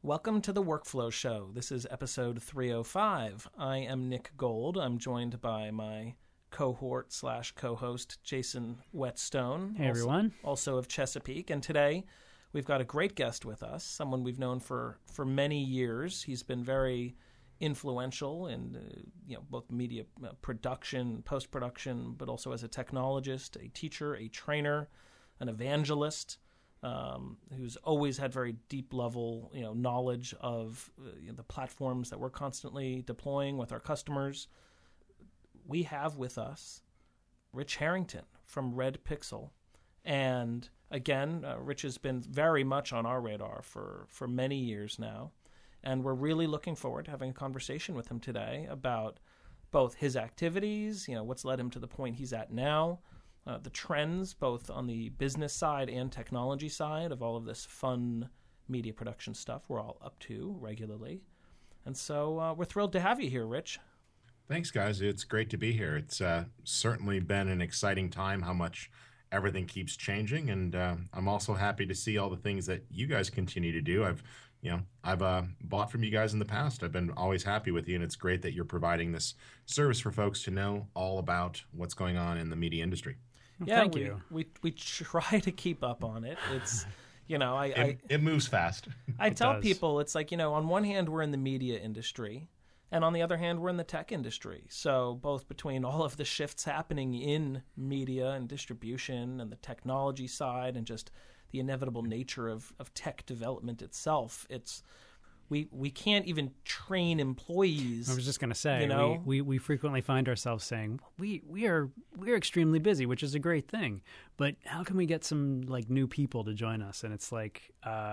Welcome to the Workflow Show. This is episode 305. I am Nick Gold. I'm joined by my cohort / co-host, Jason Whetstone. Hey, everyone. Also of Chesapeake. And today we've got a great guest with us, someone we've known for many years. He's been very influential in both media production, post-production, but also as a technologist, a teacher, a trainer, an evangelist. Who's always had very deep level, knowledge of the platforms that we're constantly deploying with our customers. We have with us Rich Harrington from Red Pixel. And again, Rich has been very much on our radar for many years now. And we're really looking forward to having a conversation with him today about both his activities, what's led him to the point he's at now, the trends both on the business side and technology side of all of this fun media production stuff we're all up to regularly. And so we're thrilled to have you here, Rich. Thanks, guys. It's great to be here. It's certainly been an exciting time, how much everything keeps changing. And I'm also happy to see all the things that you guys continue to do. I've bought from you guys in the past. I've been always happy with you, and it's great that you're providing this service for folks to know all about what's going on in the media industry. Yeah, thank you. We try to keep up on it. It's, it moves fast. I tell people it's like, on one hand, we're in the media industry, and on the other hand, we're in the tech industry. So both between all of the shifts happening in media and distribution and the technology side and just the inevitable nature of tech development itself, we can't even train employees. I was just going to say, we frequently find ourselves saying, we're extremely busy, which is a great thing, but how can we get some new people to join us? And it's like,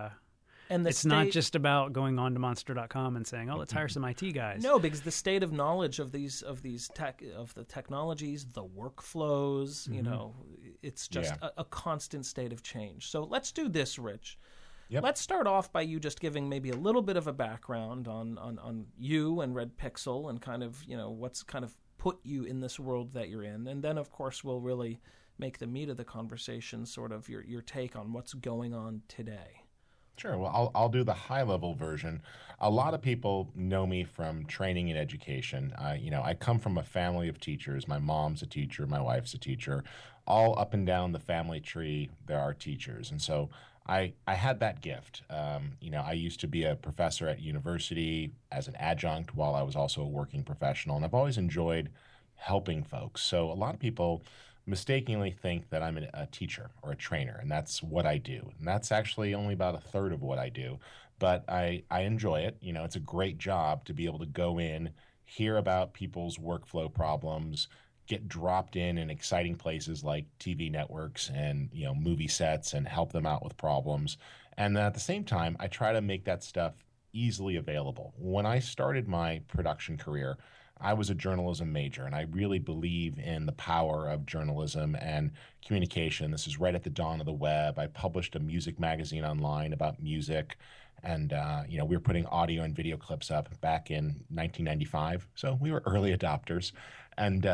it's not just about going on to monster.com and saying, let's hire some IT guys. No, because the state of knowledge of the technologies, the workflows, it's just a constant state of change. So let's do this, Rich. Yep. Let's start off by you just giving maybe a little bit of a background on you and Red Pixel and kind of, what's kind of put you in this world that you're in. And then, of course, we'll really make the meat of the conversation sort of your take on what's going on today. Sure. Well, I'll do the high-level version. A lot of people know me from training and education. I come from a family of teachers. My mom's a teacher. My wife's a teacher. All up and down the family tree, there are teachers. And so I had that gift. I used to be a professor at university as an adjunct while I was also a working professional, and I've always enjoyed helping folks. So a lot of people mistakenly think that I'm a teacher or a trainer, and that's what I do. And that's actually only about a third of what I do, but I enjoy it. It's a great job to be able to go in, hear about people's workflow problems, get dropped in exciting places like TV networks and movie sets and help them out with problems. And then at the same time, I try to make that stuff easily available. When I started my production career, I was a journalism major, and I really believe in the power of journalism and communication. This is right at the dawn of the web. I published a music magazine online about music, and we were putting audio and video clips up back in 1995, so we were early adopters. And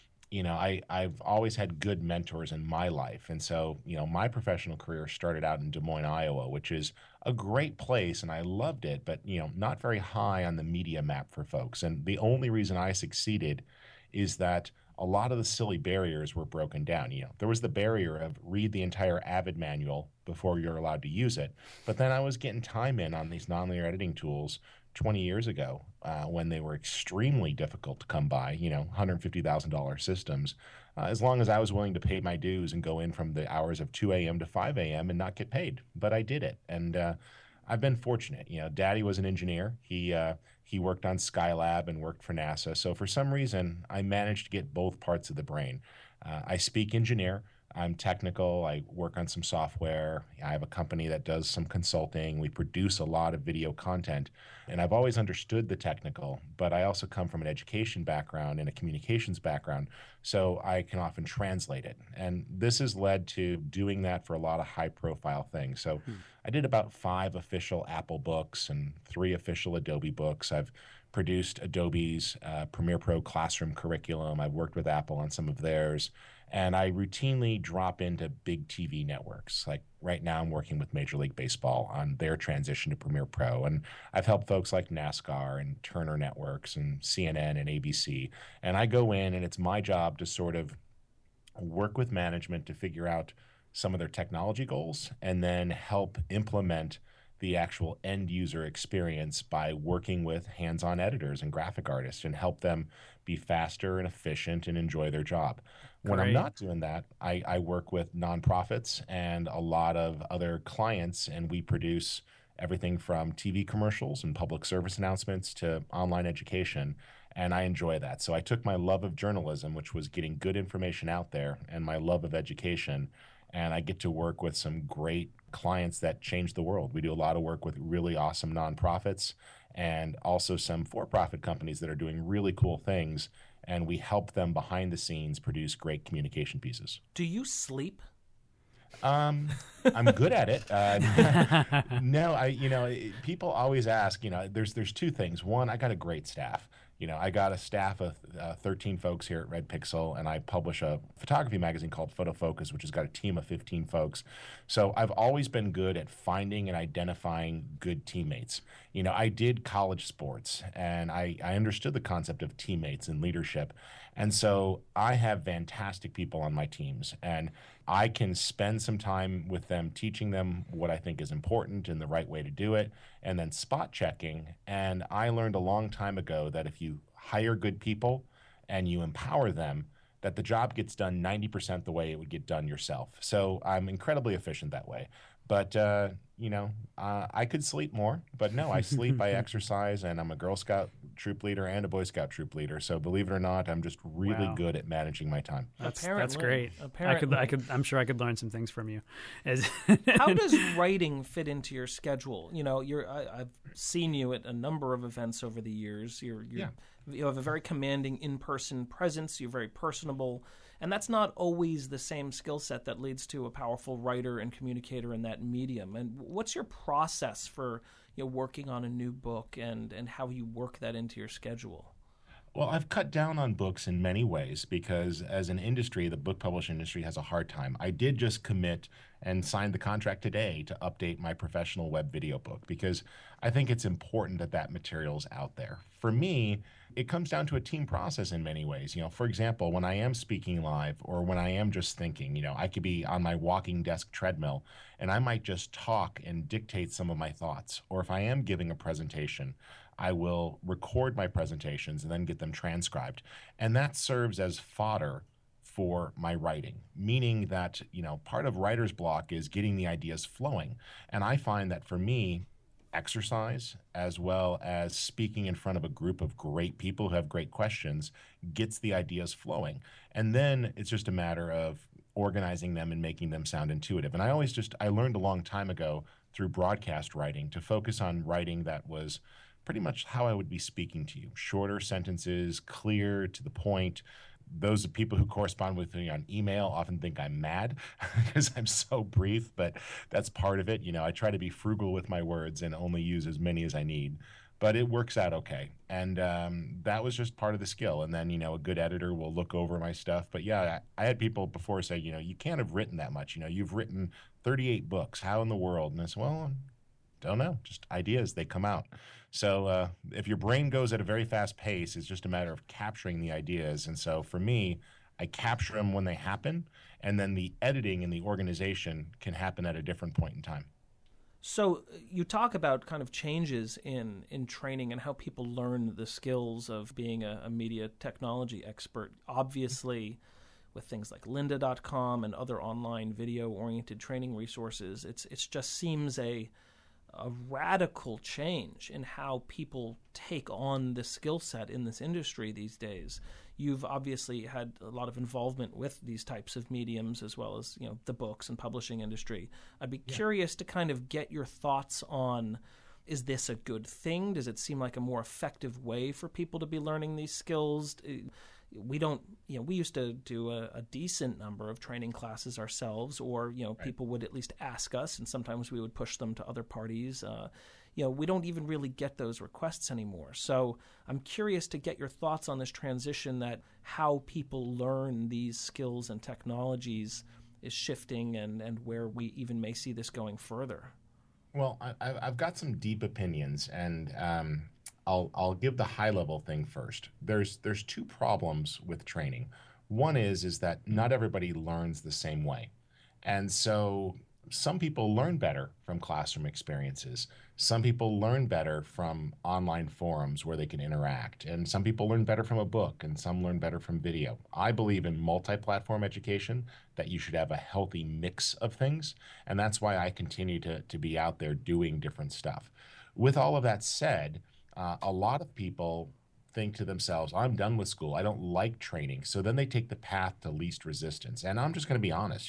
I've always had good mentors in my life. And so, my professional career started out in Des Moines, Iowa, which is a great place, and I loved it, but, not very high on the media map for folks. And the only reason I succeeded is that a lot of the silly barriers were broken down. There was the barrier of read the entire Avid manual before you're allowed to use it. But then I was getting time in on these nonlinear editing tools 20 years ago when they were extremely difficult to come by, $150,000 systems, as long as I was willing to pay my dues and go in from the hours of 2 a.m. to 5 a.m. and not get paid. But I did it. And I've been fortunate. Daddy was an engineer. He worked on Skylab and worked for NASA. So for some reason, I managed to get both parts of the brain. I speak engineer. I'm technical. I work on some software. I have a company that does some consulting. We produce a lot of video content. And I've always understood the technical, but I also come from an education background and a communications background, so I can often translate it. And this has led to doing that for a lot of high-profile things. So I did about 5 official Apple books and 3 official Adobe books. I've produced Adobe's Premiere Pro classroom curriculum. I've worked with Apple on some of theirs. And I routinely drop into big TV networks. Like right now, I'm working with Major League Baseball on their transition to Premiere Pro. And I've helped folks like NASCAR and Turner Networks and CNN and ABC. And I go in, and it's my job to sort of work with management to figure out some of their technology goals and then help implement the actual end user experience by working with hands-on editors and graphic artists and help them be faster and efficient and enjoy their job. When I'm not doing that, I work with nonprofits and a lot of other clients, and we produce everything from TV commercials and public service announcements to online education. And I enjoy that. So I took my love of journalism, which was getting good information out there, and my love of education, and I get to work with some great clients that change the world. We do a lot of work with really awesome nonprofits and also some for-profit companies that are doing really cool things, and we help them behind the scenes produce great communication pieces. Do you sleep? I'm good at it. No, people always ask, there's two things. One, I got a great staff. I got a staff of 13 folks here at Red Pixel, and I publish a photography magazine called Photo Focus, which has got a team of 15 folks. So I've always been good at finding and identifying good teammates. I did college sports, and I understood the concept of teammates and leadership. And so I have fantastic people on my teams, and I can spend some time with them teaching them what I think is important and the right way to do it, and then spot checking. And I learned a long time ago that if you hire good people and you empower them, that the job gets done 90% the way it would get done yourself. So I'm incredibly efficient that way. But, I could sleep more. But no, I sleep, I exercise, and I'm a Girl Scout troop leader and a Boy Scout troop leader. So believe it or not, I'm just really good at managing my time. That's great. I'm sure I could learn some things from you. How does writing fit into your schedule? I've seen you at a number of events over the years. You have a very commanding in-person presence. You're very personable. And that's not always the same skill set that leads to a powerful writer and communicator in that medium. And what's your process for working on a new book and how you work that into your schedule? Well, I've cut down on books in many ways because as an industry, the book publishing industry has a hard time. I did just commit and sign the contract today to update my professional web video book because I think it's important that that material's out there. For me, it comes down to a team process in many ways. For example, when I am speaking live or when I am just thinking, I could be on my walking desk treadmill and I might just talk and dictate some of my thoughts. Or if I am giving a presentation, I will record my presentations and then get them transcribed. And that serves as fodder for my writing, meaning that, part of writer's block is getting the ideas flowing. And I find that for me, exercise as well as speaking in front of a group of great people who have great questions gets the ideas flowing. And then it's just a matter of organizing them and making them sound intuitive. And I learned a long time ago through broadcast writing to focus on writing that was pretty much how I would be speaking to you. Shorter sentences, clear, to the point. Those people who correspond with me on email often think I'm mad because I'm so brief, but that's part of it. I try to be frugal with my words and only use as many as I need, but it works out okay. And that was just part of the skill. And then, a good editor will look over my stuff. But yeah, I had people before say, you can't have written that much. You've written 38 books. How in the world? And I said, well, don't know. Just ideas, they come out. So if your brain goes at a very fast pace, it's just a matter of capturing the ideas. And so for me, I capture them when they happen, and then the editing and the organization can happen at a different point in time. So you talk about kind of changes in training and how people learn the skills of being a media technology expert. Obviously, with things like lynda.com and other online video-oriented training resources, it just seems a radical change in how people take on the skill set in this industry these days. You've obviously had a lot of involvement with these types of mediums as well as, the books and publishing industry. I'd be curious to kind of get your thoughts on, is this a good thing? Does it seem like a more effective way for people to be learning these skills? we don't, we used to do a decent number of training classes ourselves, or, people would at least ask us, and sometimes we would push them to other parties. We don't even really get those requests anymore. So I'm curious to get your thoughts on this transition, that how people learn these skills and technologies is shifting, and where we even may see this going further. Well, I've got some deep opinions, and I'll give the high level thing first. There's two problems with training. One is that not everybody learns the same way, and so some people learn better from classroom experiences. Some people learn better from online forums where they can interact, and some people learn better from a book, and some learn better from video. I believe in multi-platform education, that you should have a healthy mix of things, and that's why I continue to be out there doing different stuff. With all of that said, a lot of people think to themselves, I'm done with school, I don't like training, so then they take the path to least resistance. And I'm just going to be honest,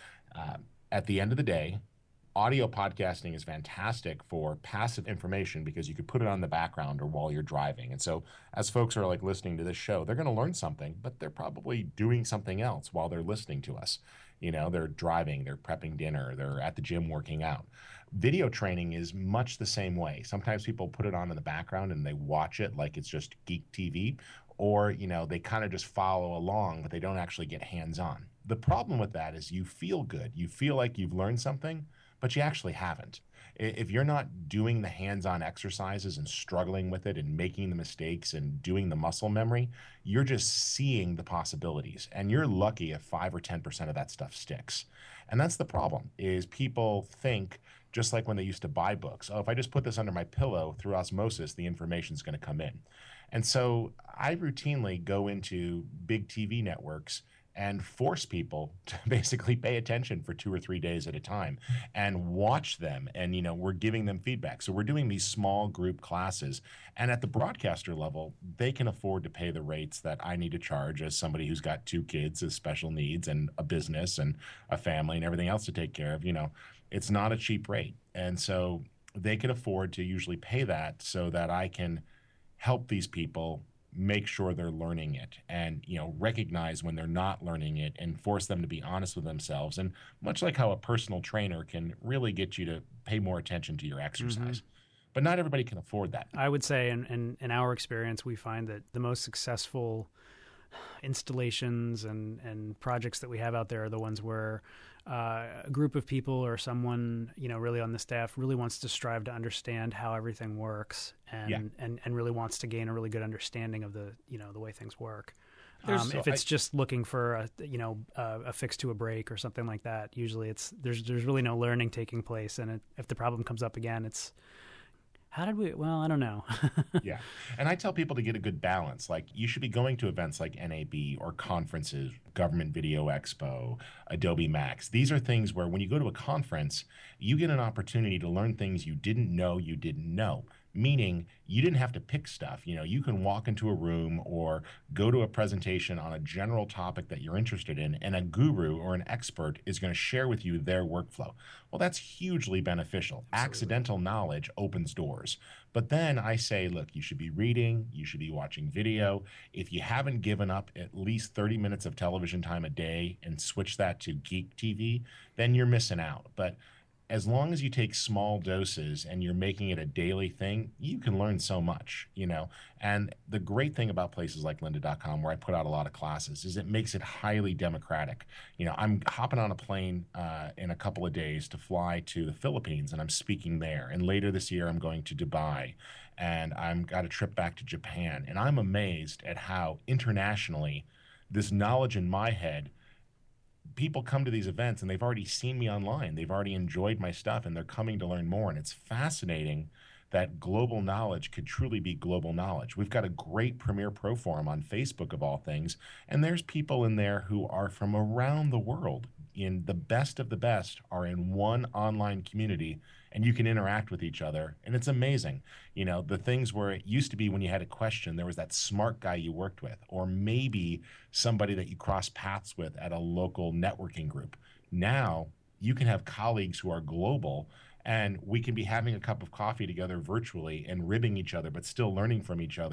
at the end of the day, audio podcasting is fantastic for passive information because you could put it on the background or while you're driving. And so as folks are like listening to this show, they're going to learn something, but they're probably doing something else while they're listening to us. They're driving, they're prepping dinner, they're at the gym working out. Video training is much the same way. Sometimes people put it on in the background and they watch it like it's just geek TV, or, they kind of just follow along, but they don't actually get hands-on. The problem with that is you feel good. You feel like you've learned something, but you actually haven't. If you're not doing the hands-on exercises and struggling with it and making the mistakes and doing the muscle memory, you're just seeing the possibilities. And you're lucky if 5 or 10% of that stuff sticks. And that's the problem, is people think, just like when they used to buy books, oh, if I just put this under my pillow through osmosis, the information's going to come in. And so I routinely go into big TV networks and force people to basically pay attention for 2 or 3 days at a time and watch them. And, we're giving them feedback. So we're doing these small group classes. And at the broadcaster level, they can afford to pay the rates that I need to charge as somebody who's got 2 kids with special needs and a business and a family and everything else to take care of. It's not a cheap rate. And so they can afford to usually pay that so that I can help these people make sure they're learning it, and recognize when they're not learning it and force them to be honest with themselves. And much like how a personal trainer can really get you to pay more attention to your exercise. But not everybody can afford that. I would say in our experience, we find that the most successful installations and projects that we have out there are the ones where a group of people or someone, really on the staff really wants to strive to understand how everything works and really wants to gain a really good understanding of the way things work. If it's just looking for a fix to a break or something like that, usually there's really no learning taking place. And if the problem comes up again, it's, I don't know. Yeah. And I tell people to get a good balance. Like, you should be going to events like NAB or conferences, Government Video Expo, Adobe Max. These are things where when you go to a conference, you get an opportunity to learn things you didn't know you didn't know. Meaning you didn't have to pick stuff. You can walk into a room or go to a presentation on a general topic that you're interested in, and a guru or an expert is going to share with you their workflow. Well, that's hugely beneficial. Absolutely. Accidental knowledge opens doors. But then I say, look, you should be reading, you should be watching video. If you haven't given up at least 30 minutes of television time a day and switch that to geek TV, then you're missing out. But as long as you take small doses and you're making it a daily thing, you can learn so much, And the great thing about places like lynda.com, where I put out a lot of classes, is it makes it highly democratic. I'm hopping on a plane in a couple of days to fly to the Philippines, and I'm speaking there. And later this year, I'm going to Dubai, and I've got a trip back to Japan. And I'm amazed at how internationally this knowledge in my head, people come to these events and they've already seen me online. They've already enjoyed my stuff, and they're coming to learn more. And it's fascinating that global knowledge could truly be global knowledge. We've got a great Premier Pro Forum on Facebook, of all things, and there's people in there who are from around the world. In the best of the best are in one online community, and you can interact with each other, and it's amazing. The things where it used to be when you had a question, there was that smart guy you worked with, or maybe somebody that you cross paths with at a local networking group. Now you can have colleagues who are global, and we can be having a cup of coffee together virtually and ribbing each other, but still learning from each other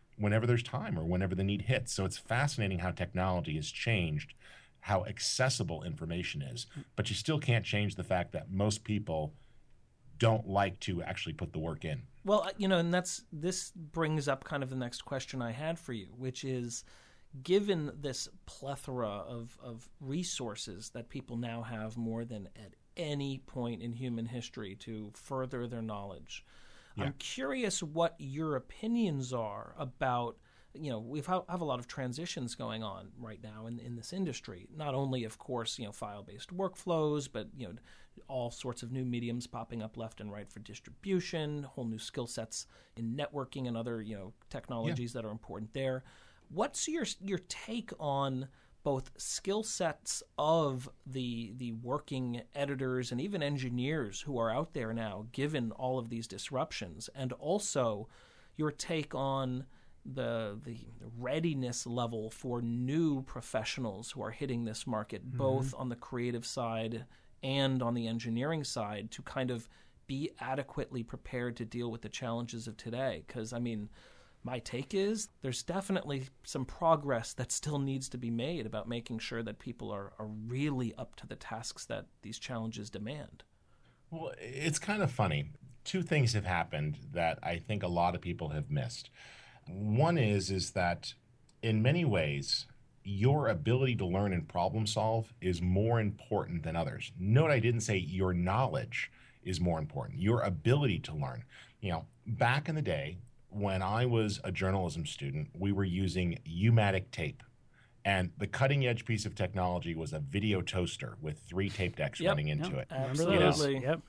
whenever there's time or whenever the need hits. So it's fascinating how technology has changed how accessible information is, but you still can't change the fact that most people don't like to actually put the work in. Well, and this brings up kind of the next question I had for you, which is, given this plethora of resources that people now have more than at any point in human history to further their knowledge, I'm curious what your opinions are about, we have a lot of transitions going on right now in this industry. Not only, of course, file-based workflows, but, all sorts of new mediums popping up left and right for distribution, whole new skill sets in networking and other, technologies that are important there. What's your take on both skill sets of the working editors and even engineers who are out there now, given all of these disruptions, and also your take on the readiness level for new professionals who are hitting this market, both on the creative side and on the engineering side, to kind of be adequately prepared to deal with the challenges of today? Because, my take is there's definitely some progress that still needs to be made about making sure that people are really up to the tasks that these challenges demand. Well, it's kind of funny. Two things have happened that I think a lot of people have missed. One is that in many ways, your ability to learn and problem solve is more important than others. Note I didn't say your knowledge is more important. Your ability to learn. Back in the day, when I was a journalism student, we were using U-matic tape. And the cutting edge piece of technology was a video toaster with 3 tape decks running into it. Absolutely. Yep.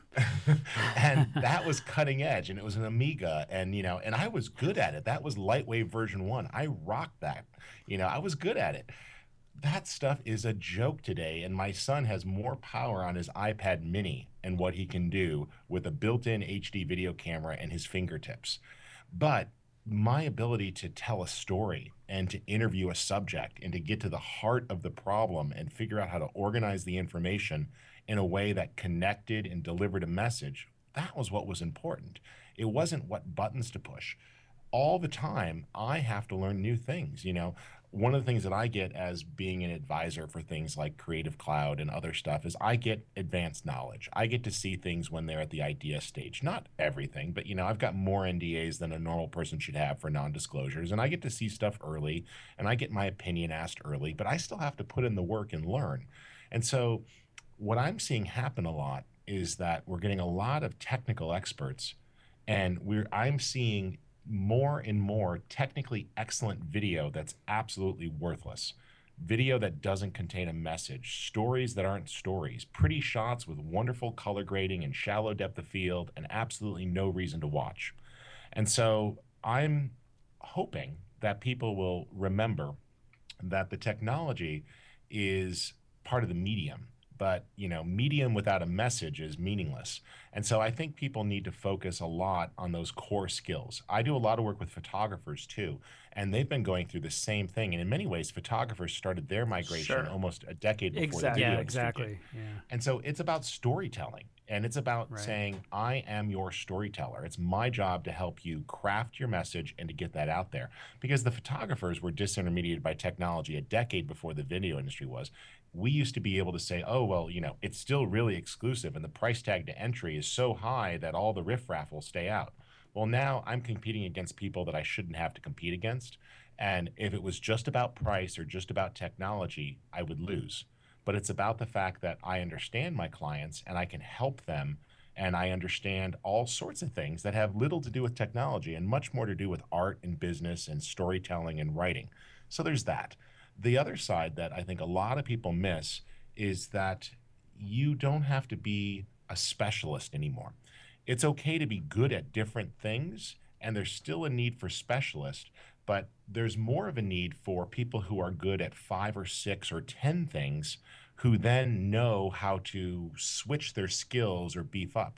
And that was cutting edge, and it was an Amiga, and and I was good at it. That was Lightwave version 1. I rocked that. I was good at it. That stuff is a joke today, and my son has more power on his iPad mini and what he can do with a built-in HD video camera and his fingertips. But my ability to tell a story and to interview a subject and to get to the heart of the problem and figure out how to organize the information in a way that connected and delivered a message, that was what was important. It wasn't what buttons to push. All the time, I have to learn new things. One of the things that I get as being an advisor for things like Creative Cloud and other stuff is I get advanced knowledge. I get to see things when they're at the idea stage. Not everything, but I've got more NDAs than a normal person should have for non-disclosures, and I get to see stuff early, and I get my opinion asked early, but I still have to put in the work and learn. And so what I'm seeing happen a lot is that we're getting a lot of technical experts, and I'm seeing more and more technically excellent video that's absolutely worthless. Video that doesn't contain a message, stories that aren't stories, pretty shots with wonderful color grading and shallow depth of field and absolutely no reason to watch. And so I'm hoping that people will remember that the technology is part of the medium. But, medium without a message is meaningless. And so I think people need to focus a lot on those core skills. I do a lot of work with photographers too, and they've been going through the same thing. And in many ways, photographers started their migration almost a decade before the video industry exactly. did. Yeah. And so it's about storytelling, and it's about saying, I am your storyteller. It's my job to help you craft your message and to get that out there. Because the photographers were disintermediated by technology a decade before the video industry was. We used to be able to say, oh, well, it's still really exclusive and the price tag to entry is so high that all the riffraff will stay out. Well, now I'm competing against people that I shouldn't have to compete against. And if it was just about price or just about technology, I would lose. But it's about the fact that I understand my clients and I can help them, and I understand all sorts of things that have little to do with technology and much more to do with art and business and storytelling and writing. So there's that. The other side that I think a lot of people miss is that you don't have to be a specialist anymore. It's okay to be good at different things, and there's still a need for specialists, but there's more of a need for people who are good at 5 or 6 or 10 things who then know how to switch their skills or beef up.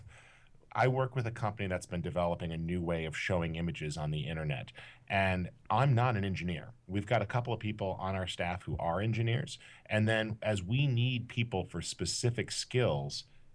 I work with a company that's been developing a new way of showing images on the internet, and I'm not an engineer. We've got a couple of people on our staff who are engineers, and then as we need people for specific skills,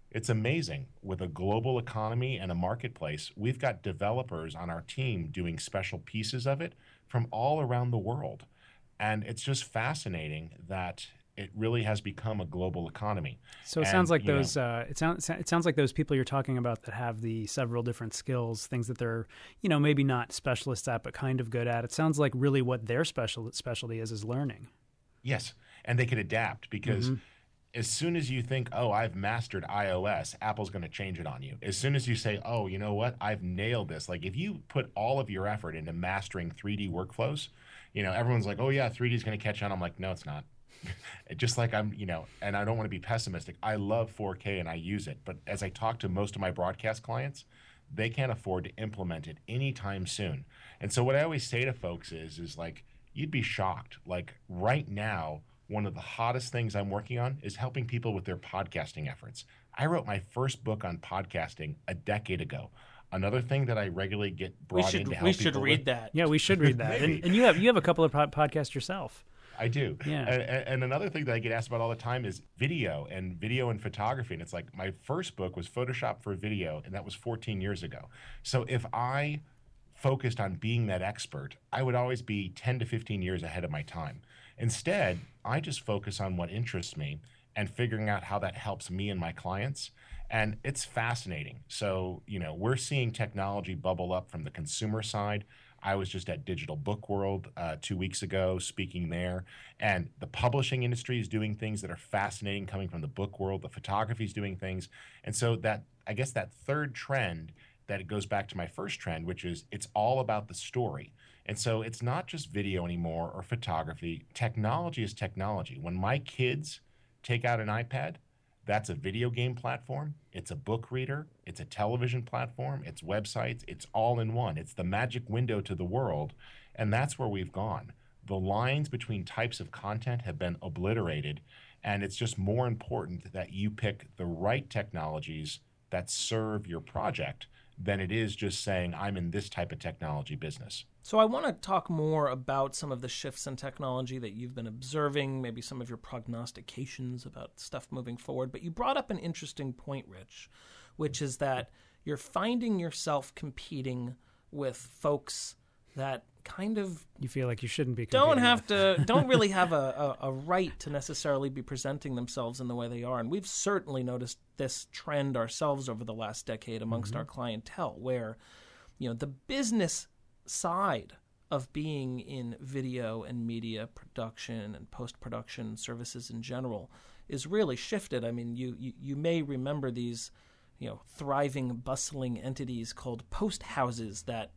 It's amazing. With a global economy and a marketplace, we've got developers on our team doing special pieces of it from all around the world. And it's just fascinating that it really has become a global economy. So it sounds like those. It sounds like those people you're talking about that have the several different skills, things that they're, maybe not specialists at, but kind of good at. It sounds like really what their specialty is learning. Yes, and they can adapt because as soon as you think, oh, I've mastered iOS, Apple's going to change it on you. As soon as you say, oh, you know what, I've nailed this. Like if you put all of your effort into mastering 3D workflows, everyone's like, oh yeah, 3D is going to catch on. I'm like, no, it's not. Just like I'm, and I don't want to be pessimistic. I love 4K and I use it. But as I talk to most of my broadcast clients, they can't afford to implement it anytime soon. And so what I always say to folks is like, you'd be shocked. Like right now, one of the hottest things I'm working on is helping people with their podcasting efforts. I wrote my first book on podcasting a decade ago. Another thing that I regularly get brought in to help people. We should read that. Yeah, we should read that. and you have a couple of podcasts yourself. I do. Yeah. And another thing that I get asked about all the time is video and photography. And it's like my first book was Photoshop for video, and that was 14 years ago. So if I focused on being that expert, I would always be 10 to 15 years ahead of my time. Instead, I just focus on what interests me and figuring out how that helps me and my clients. And it's fascinating. So, we're seeing technology bubble up from the consumer side. I was just at Digital Book World 2 weeks ago speaking there. And the publishing industry is doing things that are fascinating coming from the book world. The photography is doing things. And so I guess that third trend, that it goes back to my first trend, which is it's all about the story. And so it's not just video anymore or photography. Technology is technology. When my kids take out an iPad, that's a video game platform, it's a book reader, it's a television platform, it's websites, it's all in one. It's the magic window to the world, and that's where we've gone. The lines between types of content have been obliterated, and it's just more important that you pick the right technologies that serve your project than it is just saying, I'm in this type of technology business. So I want to talk more about some of the shifts in technology that you've been observing, maybe some of your prognostications about stuff moving forward. But you brought up an interesting point, Rich, which is that you're finding yourself competing with folks that kind of you feel like you shouldn't be don't really have a right to necessarily be presenting themselves in the way they are. And we've certainly noticed this trend ourselves over the last decade amongst our clientele, where the business side of being in video and media production and post-production services in general is really shifted. I mean, you may remember these thriving, bustling entities called post houses that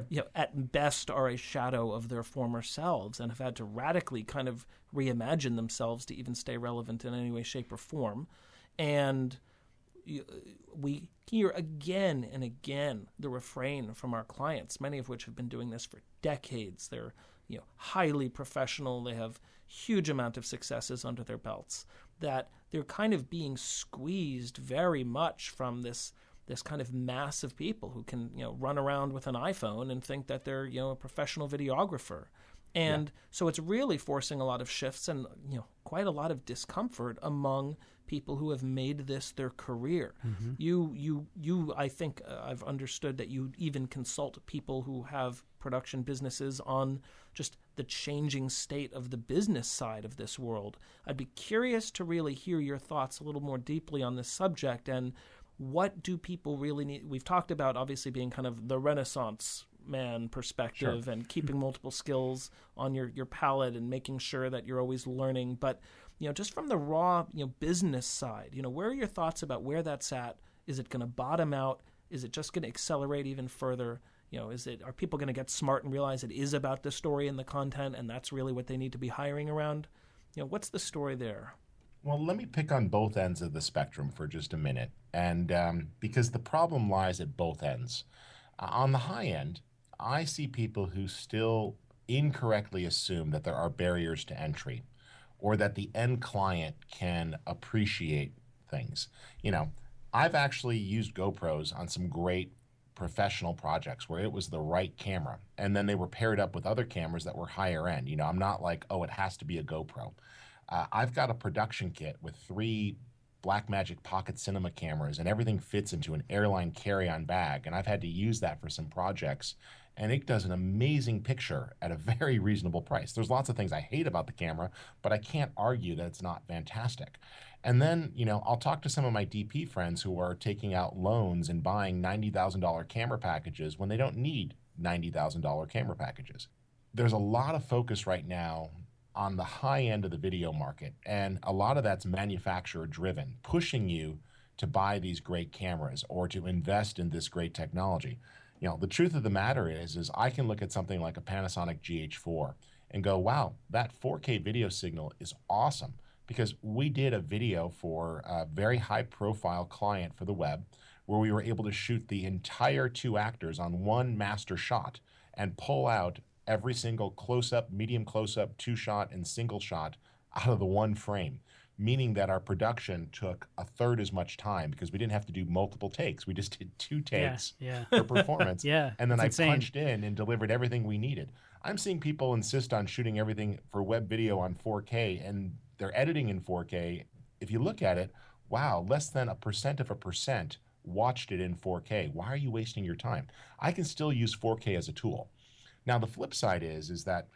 at best are a shadow of their former selves and have had to radically kind of reimagine themselves to even stay relevant in any way, shape, or form. And we hear again and again the refrain from our clients, many of which have been doing this for decades. They're highly professional. They have huge amount of successes under their belts, that they're kind of being squeezed very much from this kind of mass of people who can run around with an iPhone and think that they're a professional videographer. And so it's really forcing a lot of shifts and quite a lot of discomfort among people who have made this their career. You I think I've understood that you even consult people who have production businesses on just the changing state of the business side of this world. I'd be curious to really hear your thoughts a little more deeply on this subject, and what do people really need? We've talked about obviously being kind of the Renaissance man perspective and keeping multiple skills on your palette and making sure that you're always learning. But, just from the raw, business side, where are your thoughts about where that's at? Is it going to bottom out? Is it just going to accelerate even further? Are people going to get smart and realize it is about the story and the content, and that's really what they need to be hiring around? What's the story there? Well, let me pick on both ends of the spectrum for just a minute, and because the problem lies at both ends. On the high end, I see people who still incorrectly assume that there are barriers to entry or that the end client can appreciate things. I've actually used GoPros on some great professional projects where it was the right camera, and then they were paired up with other cameras that were higher end. I'm not like, oh, it has to be a GoPro. I've got a production kit with 3 Blackmagic Pocket Cinema cameras, and everything fits into an airline carry-on bag. And I've had to use that for some projects, and it does an amazing picture at a very reasonable price. There's lots of things I hate about the camera, but I can't argue that it's not fantastic. And then, I'll talk to some of my DP friends who are taking out loans and buying $90,000 camera packages when they don't need $90,000 camera packages. There's a lot of focus right now on the high end of the video market, and a lot of that's manufacturer driven, pushing you to buy these great cameras or to invest in this great technology. The truth of the matter is I can look at something like a Panasonic GH4 and go, wow, that 4K video signal is awesome, because we did a video for a very high profile client for the web where we were able to shoot the entire 2 actors on one master shot and pull out every single close-up, medium close-up, 2-shot, and single shot out of the one frame, meaning that our production took a third as much time because we didn't have to do multiple takes. We just did 2 takes per performance. And then I punched in and delivered everything we needed. I'm seeing people insist on shooting everything for web video on 4K, and they're editing in 4K. If you look at it, wow, less than 1% watched it in 4K. Why are you wasting your time? I can still use 4K as a tool. Now, the flip side is that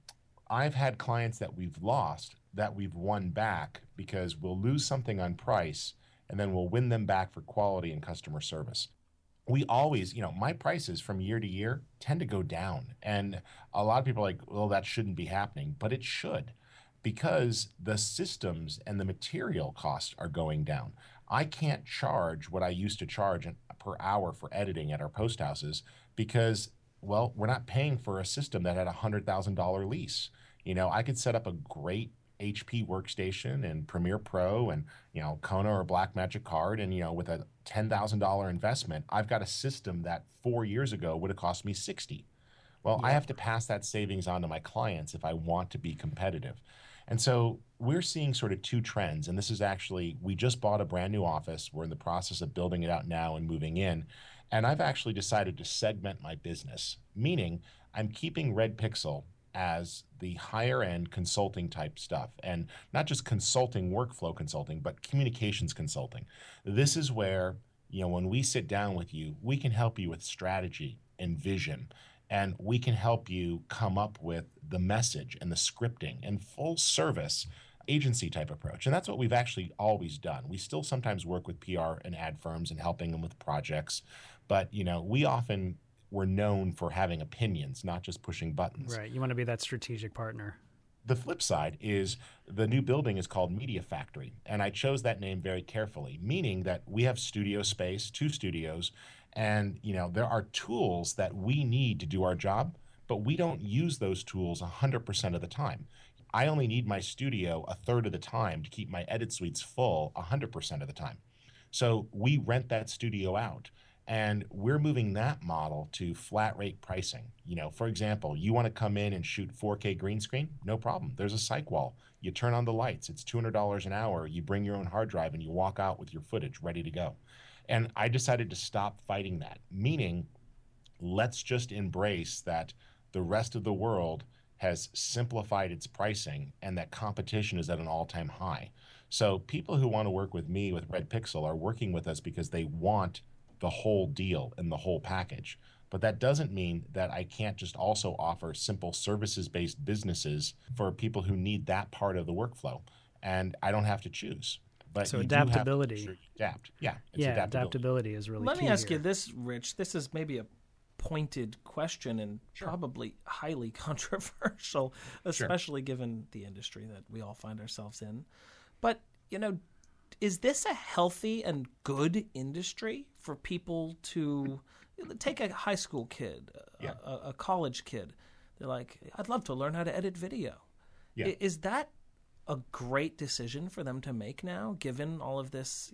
I've had clients that we've lost that we've won back because we'll lose something on price and then we'll win them back for quality and customer service. We always, my prices from year to year tend to go down. And a lot of people are like, well, that shouldn't be happening, but it should, because the systems and the material costs are going down. I can't charge what I used to charge per hour for editing at our post houses because, well, we're not paying for a system that had a $100,000 lease. I could set up a great HP workstation and Premiere Pro and, Kona or Blackmagic card. And, with a $10,000 investment, I've got a system that 4 years ago would have cost me $60,000. Well, I have to pass that savings on to my clients if I want to be competitive. And so we're seeing sort of 2 trends. And this is actually, we just bought a brand new office. We're in the process of building it out now and moving in. And I've actually decided to segment my business, meaning I'm keeping Red Pixel as the higher end consulting type stuff, and not just consulting, workflow consulting, but communications consulting. This is where, when we sit down with you, we can help you with strategy and vision, and we can help you come up with the message and the scripting and full service agency type approach. And that's what we've actually always done. We still sometimes work with PR and ad firms and helping them with projects, but we often were known for having opinions, not just pushing buttons. Right. You want to be that strategic partner. The flip side is the new building is called Media Factory, and I chose that name very carefully, meaning that we have studio space, 2 studios, and there are tools that we need to do our job, but we don't use those tools 100% of the time. I only need my studio a third of the time to keep my edit suites full 100% of the time. So we rent that studio out. And we're moving that model to flat rate pricing. For example, you want to come in and shoot 4K green screen? No problem. There's a cyc wall. You turn on the lights. It's $200 an hour. You bring your own hard drive and you walk out with your footage ready to go. And I decided to stop fighting that, meaning let's just embrace that the rest of the world has simplified its pricing and that competition is at an all-time high. So people who want to work with me with Red Pixel are working with us because they want the whole deal and the whole package. But that doesn't mean that I can't just also offer simple services-based businesses for people who need that part of the workflow. And I don't have to choose. But so adaptability. Adapt. Yeah. Adaptability is really Let key me ask here. you this, Rich. This is maybe a pointed question and probably highly controversial, especially given the industry that we all find ourselves in. But, is this a healthy and good industry for people to take a high school kid, a college kid? They're like, I'd love to learn how to edit video. Yeah. Is that a great decision for them to make now, given all of this,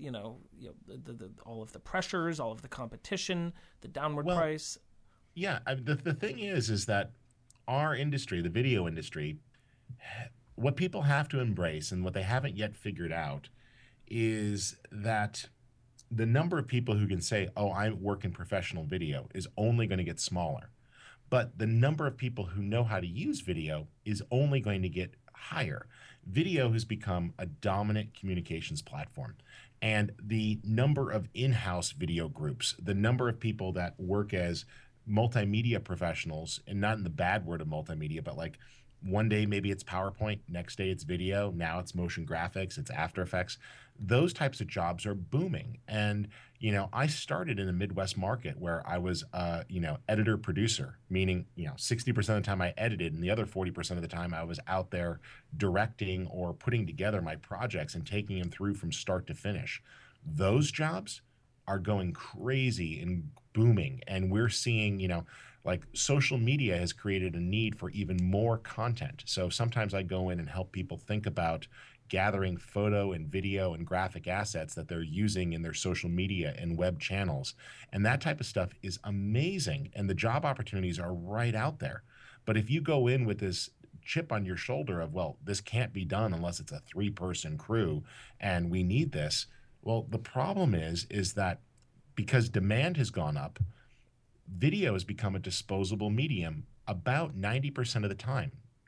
all of the pressures, all of the competition, the downward price? Yeah. The thing is that our industry, the video industry, what people have to embrace and what they haven't yet figured out is that the number of people who can say, oh, I work in professional video is only going to get smaller. But the number of people who know how to use video is only going to get higher. Video has become a dominant communications platform. And the number of in-house video groups, the number of people that work as multimedia professionals, and not in the bad word of multimedia, but like one day maybe it's PowerPoint, next day it's video, now it's motion graphics, it's After Effects. Those types of jobs are booming. And, I started in the Midwest market where I was, editor producer, meaning, 60% of the time I edited and the other 40% of the time I was out there directing or putting together my projects and taking them through from start to finish. Those jobs are going crazy and booming. And we're seeing, like social media has created a need for even more content. So sometimes I go in and help people think about gathering photo and video and graphic assets that they're using in their social media and web channels. And that type of stuff is amazing. And the job opportunities are right out there. But if you go in with this chip on your shoulder of, well, this can't be done unless it's a 3-person crew and we need this. Well, the problem is that because demand has gone up, video has become a disposable medium about 90% of the time.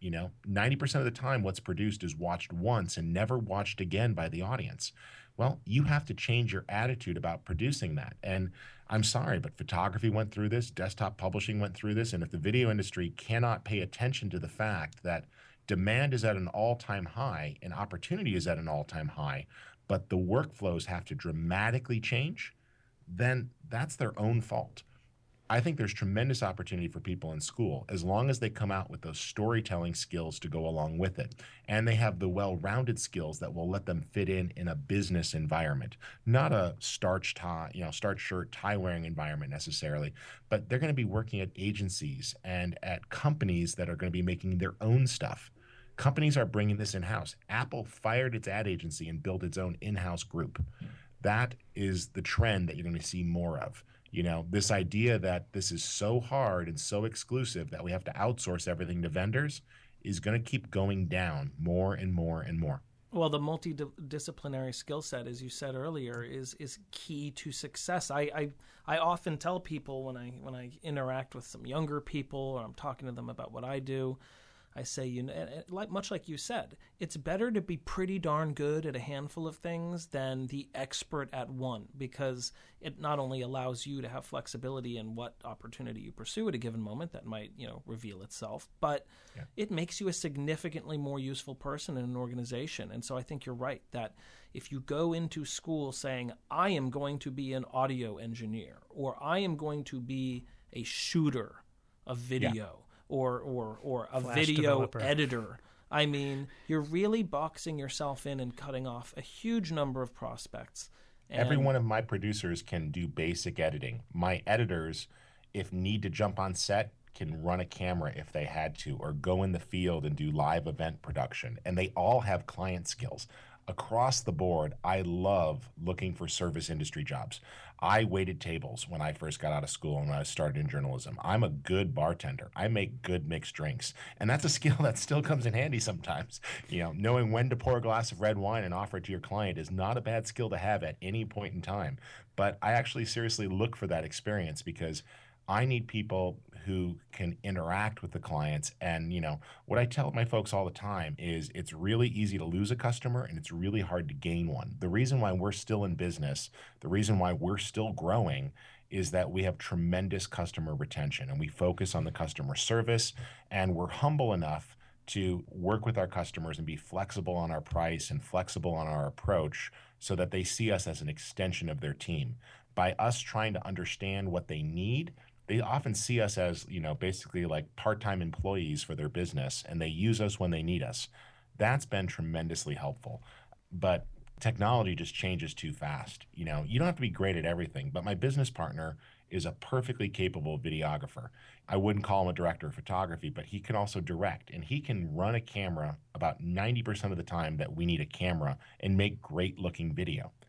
90% of the time what's produced is watched once and never watched again by the audience. Well, you have to change your attitude about producing that. And I'm sorry, but photography went through this, desktop publishing went through this, and if the video industry cannot pay attention to the fact that demand is at an all-time high and opportunity is at an all-time high, but the workflows have to dramatically change, then that's their own fault. I think there's tremendous opportunity for people in school as long as they come out with those storytelling skills to go along with it. And they have the well-rounded skills that will let them fit in a business environment, not a starch shirt, tie wearing environment necessarily, but they're going to be working at agencies and at companies that are going to be making their own stuff. Companies are bringing this in-house. Apple fired its ad agency and built its own in-house group. That is the trend that you're going to see more of. This idea that this is so hard and so exclusive that we have to outsource everything to vendors is going to keep going down more and more and more. Well, the multidisciplinary skill set, as you said earlier, is key to success. I often tell people when I interact with some younger people or I'm talking to them about what I do, I say, much like you said, it's better to be pretty darn good at a handful of things than the expert at one, because it not only allows you to have flexibility in what opportunity you pursue at a given moment that might, reveal itself, but it makes you a significantly more useful person in an organization. And so I think you're right that if you go into school saying, I am going to be an audio engineer, or I am going to be a shooter of video, or a Flash video developer. editor. I mean, you're really boxing yourself in and cutting off a huge number of prospects. And every one of my producers can do basic editing. My editors, if need to jump on set, can run a camera if they had to, or go in the field and do live event production. And they all have client skills. Across the board, I love looking for service industry jobs. I waited tables when I first got out of school and when I started in journalism. I'm a good bartender. I make good mixed drinks. And that's a skill that still comes in handy sometimes. Knowing when to pour a glass of red wine and offer it to your client is not a bad skill to have at any point in time. But I actually seriously look for that experience because I need people who can interact with the clients. And, what I tell my folks all the time is it's really easy to lose a customer and it's really hard to gain one. The reason why we're still in business, the reason why we're still growing is that we have tremendous customer retention and we focus on the customer service, and we're humble enough to work with our customers and be flexible on our price and flexible on our approach so that they see us as an extension of their team. By us trying to understand what they need, they often see us as, basically like part-time employees for their business, and they use us when they need us. That's been tremendously helpful. But technology just changes too fast. You don't have to be great at everything, but my business partner is a perfectly capable videographer. I wouldn't call him a director of photography, but he can also direct, and he can run a camera about 90% of the time that we need a camera and make great looking video.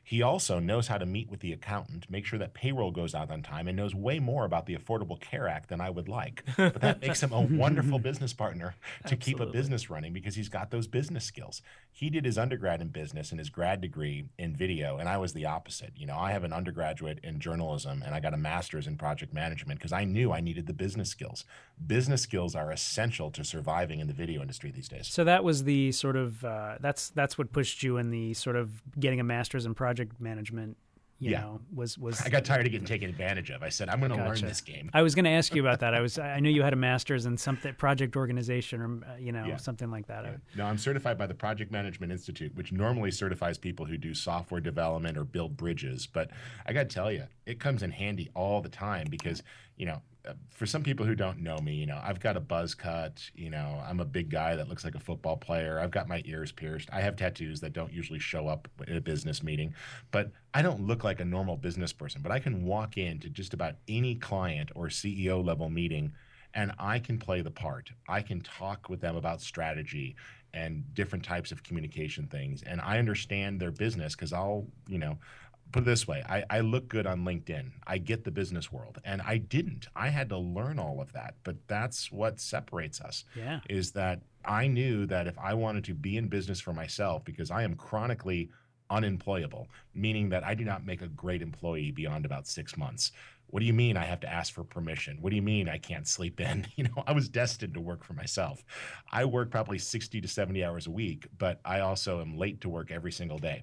He also knows how to meet with the accountant, make sure that payroll goes out on time, and knows way more about the Affordable Care Act than I would like. But that makes him a wonderful business partner to keep a business running because he's got those business skills. He did his undergrad in business and his grad degree in video, and I was the opposite. I have an undergraduate in journalism and I got a master's in project management because I knew I needed the business skills. Business skills are essential to surviving in the video industry these days. So that was the sort of that's what pushed you in the sort of getting a master's in project management. You know, was I got tired of getting taken advantage of. I said, I'm going to learn this game. I was going to ask you about that. I knew you had a master's in something, project organization, or something like that. Yeah. No, I'm certified by the Project Management Institute, which normally certifies people who do software development or build bridges. But I got to tell you, it comes in handy all the time because, for some people who don't know me, I've got a buzz cut. I'm a big guy that looks like a football player. I've got my ears pierced. I have tattoos that don't usually show up at a business meeting, but I don't look like a normal business person. But I can walk into just about any client or CEO level meeting and I can play the part. I can talk with them about strategy and different types of communication things. And I understand their business because I'll, put it this way, I look good on LinkedIn. I get the business world. And I didn't. I had to learn all of that. But that's what separates us, is that I knew that if I wanted to be in business for myself, because I am chronically unemployable, meaning that I do not make a great employee beyond about 6 months. What do you mean I have to ask for permission? What do you mean I can't sleep in? I was destined to work for myself. I work probably 60 to 70 hours a week, but I also am late to work every single day.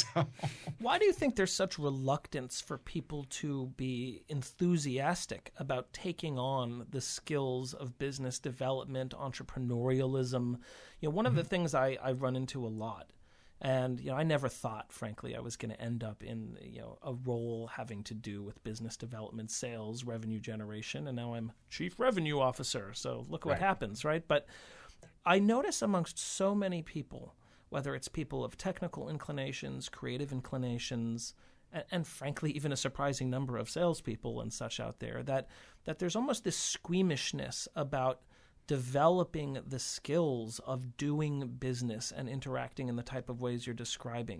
Why do you think there's such reluctance for people to be enthusiastic about taking on the skills of business development, entrepreneurialism? One of the things I run into a lot, and I never thought, frankly, I was going to end up in a role having to do with business development, sales, revenue generation, and now I'm chief revenue officer. So look what happens, right? But I notice amongst so many people, whether it's people of technical inclinations, creative inclinations, and frankly, even a surprising number of salespeople and such out there, that there's almost this squeamishness about developing the skills of doing business and interacting in the type of ways you're describing.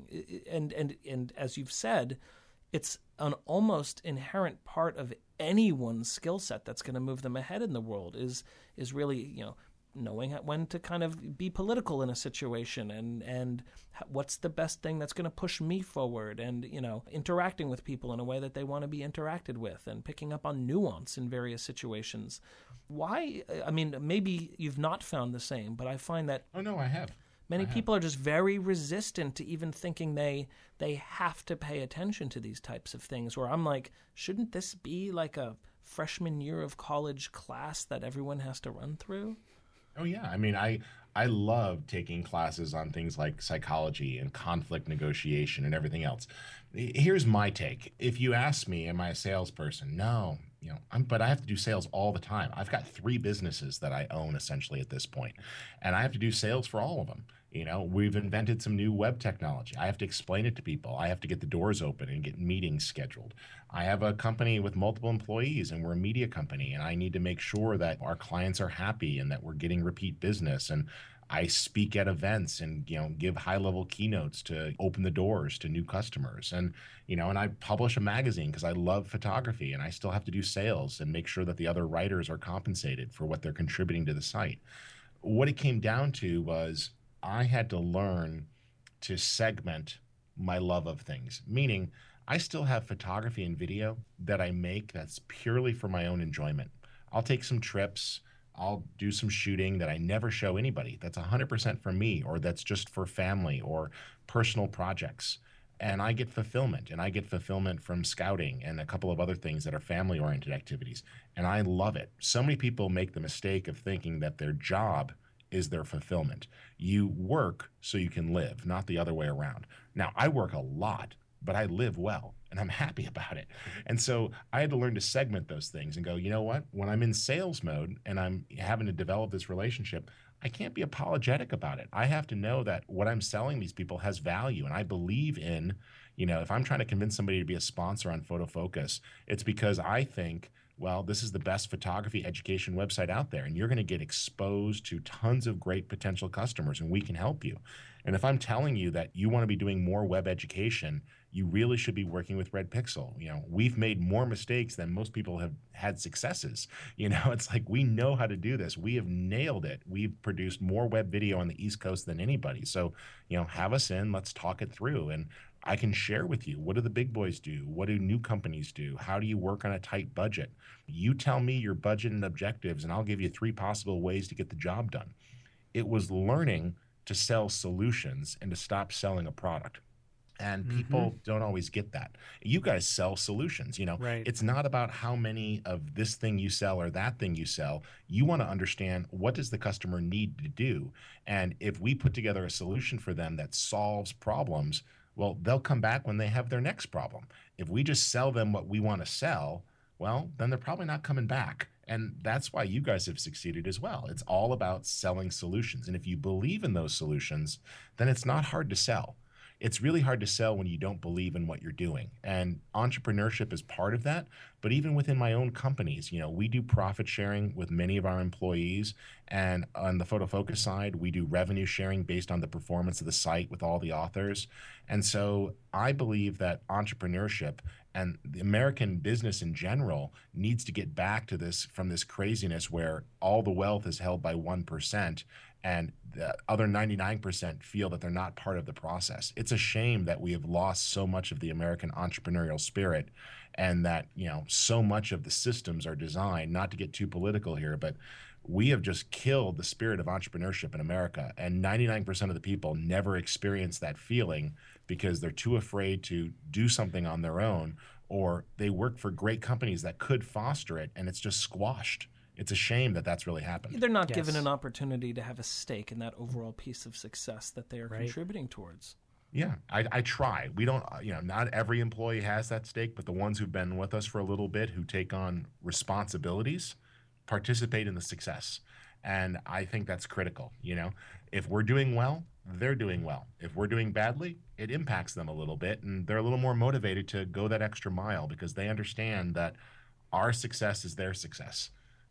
And as you've said, it's an almost inherent part of anyone's skill set that's going to move them ahead in the world is really, knowing when to kind of be political in a situation and what's the best thing that's going to push me forward and, interacting with people in a way that they want to be interacted with and picking up on nuance in various situations. Why? I mean, maybe you've not found the same, but I find that... Oh, no, I have. Many people are just very resistant to even thinking they have to pay attention to these types of things, where I'm like, shouldn't this be like a freshman year of college class that everyone has to run through? Oh, yeah. I mean, I love taking classes on things like psychology and conflict negotiation and everything else. Here's my take. If you ask me, am I a salesperson? No. But I have to do sales all the time. I've got 3 businesses that I own essentially at this point, and I have to do sales for all of them. We've invented some new web technology. I have to explain it to people. I have to get the doors open and get meetings scheduled. I have a company with multiple employees, and we're a media company, and I need to make sure that our clients are happy and that we're getting repeat business. And I speak at events and, give high-level keynotes to open the doors to new customers. And, and I publish a magazine because I love photography, and I still have to do sales and make sure that the other writers are compensated for what they're contributing to the site. What it came down to was I had to learn to segment my love of things, meaning I still have photography and video that I make that's purely for my own enjoyment. I'll take some trips. I'll do some shooting that I never show anybody. That's 100% for me, or that's just for family or personal projects. And I get fulfillment, and I get fulfillment from scouting and a couple of other things that are family-oriented activities. And I love it. So many people make the mistake of thinking that their job is their fulfillment. You work so you can live, not the other way around. Now, I work a lot, but I live well, and I'm happy about it. And so I had to learn to segment those things and go, you know what? When I'm in sales mode and I'm having to develop this relationship, I can't be apologetic about it. I have to know that what I'm selling these people has value. And I believe in, if I'm trying to convince somebody to be a sponsor on Photo Focus, it's because I think, well, this is the best photography education website out there, and you're going to get exposed to tons of great potential customers, and we can help you. And if I'm telling you that you want to be doing more web education, you really should be working with Red Pixel. We've made more mistakes than most people have had successes. It's like we know how to do this. We have nailed it. We've produced more web video on the East Coast than anybody. So, have us in, let's talk it through. And I can share with you, what do the big boys do? What do new companies do? How do you work on a tight budget? You tell me your budget and objectives, and I'll give you 3 possible ways to get the job done. It was learning to sell solutions and to stop selling a product. And people don't always get that. You guys sell solutions, Right. It's not about how many of this thing you sell or that thing you sell. You want to understand, what does the customer need to do? And if we put together a solution for them that solves problems, well, they'll come back when they have their next problem. If we just sell them what we want to sell, well, then they're probably not coming back. And that's why you guys have succeeded as well. It's all about selling solutions. And if you believe in those solutions, then it's not hard to sell. It's really hard to sell when you don't believe in what you're doing. And entrepreneurship is part of that. But even within my own companies, we do profit sharing with many of our employees. And on the PhotoFocus side, we do revenue sharing based on the performance of the site with all the authors. And so I believe that entrepreneurship and the American business in general needs to get back to this, from this craziness where all the wealth is held by 1%. And the other 99% feel that they're not part of the process. It's a shame that we have lost so much of the American entrepreneurial spirit, and that, so much of the systems are designed, not to get too political here, but we have just killed the spirit of entrepreneurship in America. And 99% of the people never experience that feeling because they're too afraid to do something on their own, or they work for great companies that could foster it, and it's just squashed. It's a shame that that's really happened. They're not given an opportunity to have a stake in that overall piece of success that they are contributing towards. Yeah, I try. We don't, not every employee has that stake, but the ones who've been with us for a little bit, who take on responsibilities, participate in the success. And I think that's critical. If we're doing well, they're doing well. If we're doing badly, it impacts them a little bit, and they're a little more motivated to go that extra mile because they understand that our success is their success.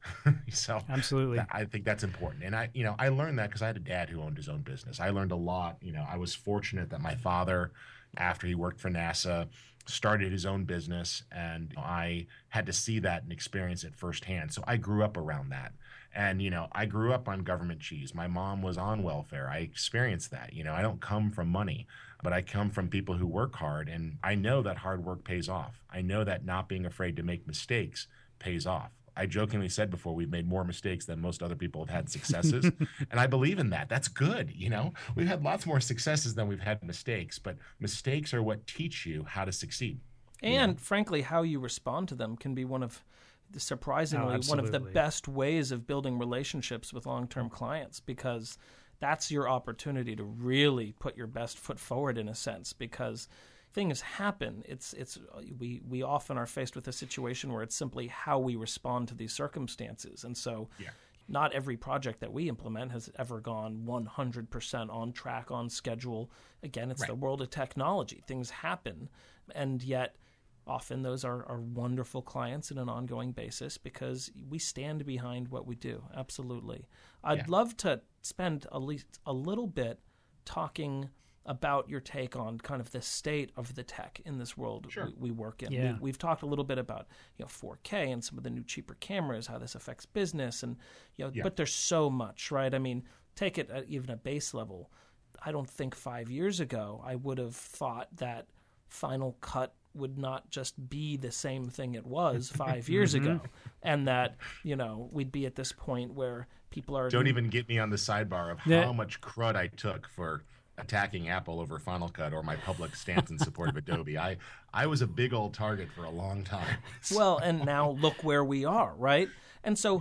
So absolutely, I think that's important. And I learned that because I had a dad who owned his own business. I learned a lot. I was fortunate that my father, after he worked for NASA, started his own business, and I had to see that and experience it firsthand. So I grew up around that. And, I grew up on government cheese. My mom was on welfare. I experienced that. I don't come from money, but I come from people who work hard. And I know that hard work pays off. I know that not being afraid to make mistakes pays off. I jokingly said before, we've made more mistakes than most other people have had successes. And I believe in that. That's good. We've had lots more successes than we've had mistakes, but mistakes are what teach you how to succeed. And frankly, how you respond to them can be one of the best ways of building relationships with long-term clients, because that's your opportunity to really put your best foot forward, in a sense, because things happen. We often are faced with a situation where it's simply how we respond to these circumstances. And so not every project that we implement has ever gone 100% on track, on schedule. Again, it's the world of technology. Things happen. And yet often those are wonderful clients on an ongoing basis because we stand behind what we do. Absolutely. I'd love to spend at least a little bit talking about your take on kind of the state of the tech in this world we work in. Yeah. We've talked a little bit about 4K and some of the new cheaper cameras, how this affects business, and but there's so much, right? I mean, take it at even a base level. I don't think 5 years ago I would have thought that Final Cut would not just be the same thing it was 5 years ago, and that we'd be at this point where people are don't even get me on the sidebar of how much crud I took for attacking Apple over Final Cut, or my public stance in support of Adobe. I was a big old target for a long time. Well, and now look where we are, right? And so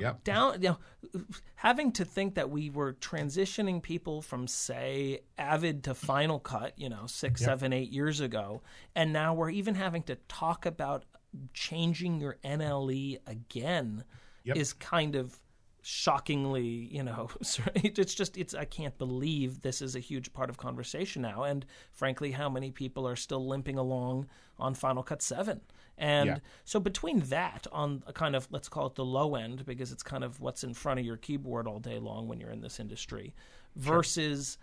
having to think that we were transitioning people from, say, Avid to Final Cut, 6, 7, 8 years ago, and now we're even having to talk about changing your NLE again is kind of shockingly, I can't believe this is a huge part of conversation now. And frankly, how many people are still limping along on Final Cut 7? And so between that on a kind of, let's call it the low end, because it's kind of what's in front of your keyboard all day long when you're in this industry, versus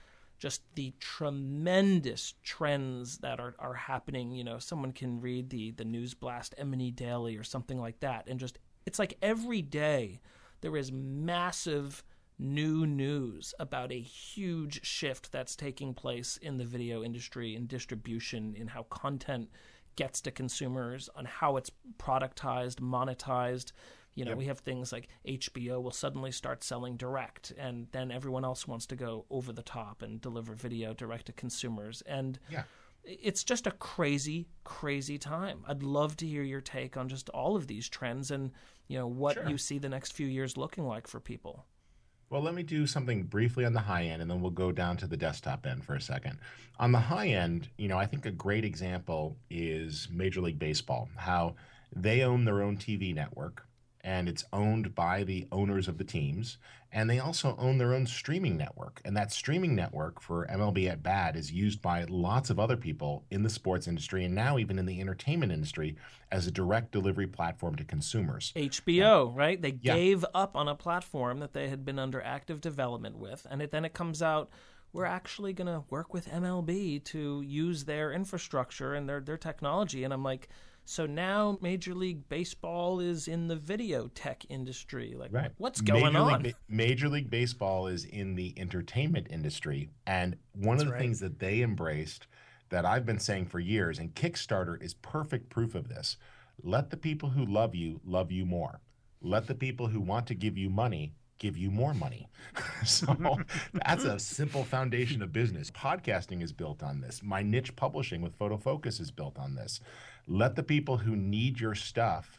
just the tremendous trends that are happening. You know, someone can read the News Blast M&E Daily or something like that, and just it's like every day there is massive new news about a huge shift that's taking place in the video industry, in distribution, in how content gets to consumers, on how it's productized, monetized. You know, we have things like HBO will suddenly start selling direct, and then everyone else wants to go over the top and deliver video direct to consumers. And it's just a crazy, crazy time. I'd love to hear your take on just all of these trends and, you know, what you see the next few years looking like for people. Well, let me do something briefly on the high end, and then we'll go down to the desktop end for a second. On the high end, you know, I think a great example is Major League Baseball, how they own their own TV network, and it's owned by the owners of the teams. And they also own their own streaming network. And that streaming network for MLB At Bat is used by lots of other people in the sports industry and now even in the entertainment industry as a direct delivery platform to consumers. HBO, right? They gave up on a platform that they had been under active development with. And then it comes out, we're actually going to work with MLB to use their infrastructure and their technology. And I'm like, so now Major League Baseball is in the video tech industry. Like, what's going on? Major League Baseball is in the entertainment industry. And one of the things that they embraced that I've been saying for years, and Kickstarter is perfect proof of this, let the people who love you more. Let the people who want to give you money give you more money. So that's a simple foundation of business. Podcasting is built on this. My niche publishing with Photo Focus is built on this. Let the people who need your stuff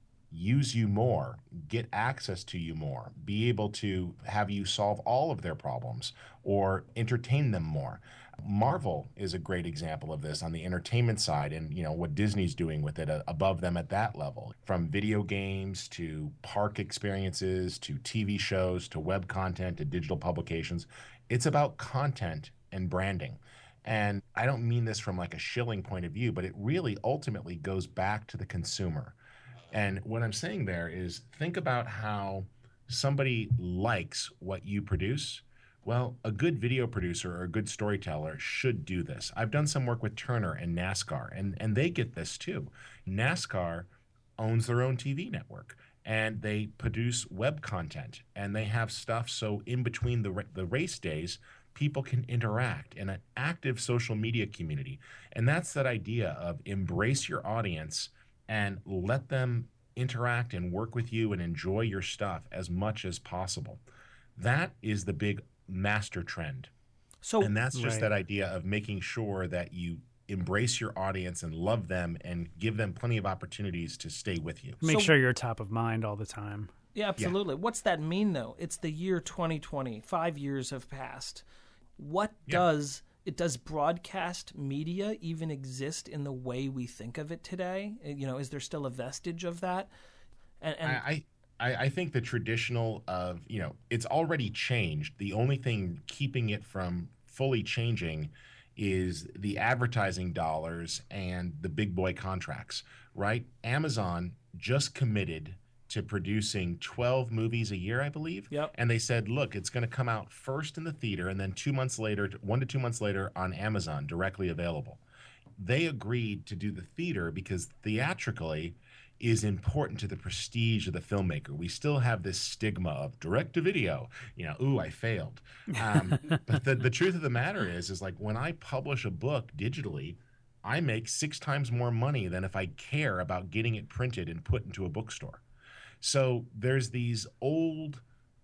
use you more, get access to you more, be able to have you solve all of their problems or entertain them more. Marvel is a great example of this on the entertainment side, and you know what Disney's doing with it above them at that level. From video games to park experiences to TV shows to web content to digital publications, it's about content and branding. And I don't mean this from like a shilling point of view, but it really ultimately goes back to the consumer. And what I'm saying there is think about how somebody likes what you produce. Well, a good video producer or a good storyteller should do this. I've done some work with Turner and NASCAR, and they get this too. NASCAR owns their own TV network, and they produce web content, and they have stuff so in between the race days, people can interact in an active social media community. And that's that idea of embrace your audience and let them interact and work with you and enjoy your stuff as much as possible. That is the big master trend. And that's just that idea of making sure that you embrace your audience and love them and give them plenty of opportunities to stay with you. Make sure you're top of mind all the time. Yeah, absolutely. Yeah. What's that mean, though? It's the year 2020. 5 years have passed. What does broadcast media even exist in the way we think of it today? You know, is there still a vestige of that? I think the traditional of, you know, it's already changed. The only thing keeping it from fully changing is the advertising dollars and the big boy contracts, right? Amazon just committed to producing 12 movies a year, I believe. Yep. And they said, look, it's going to come out first in the theater and then 2 months later, 1 to 2 months later on Amazon, directly available. They agreed to do the theater because theatrically is important to the prestige of the filmmaker. We still have this stigma of direct to video, you know, ooh, I failed. But the truth of the matter is like when I publish a book digitally, I make 6 times more money than if I care about getting it printed and put into a bookstore. So there's these old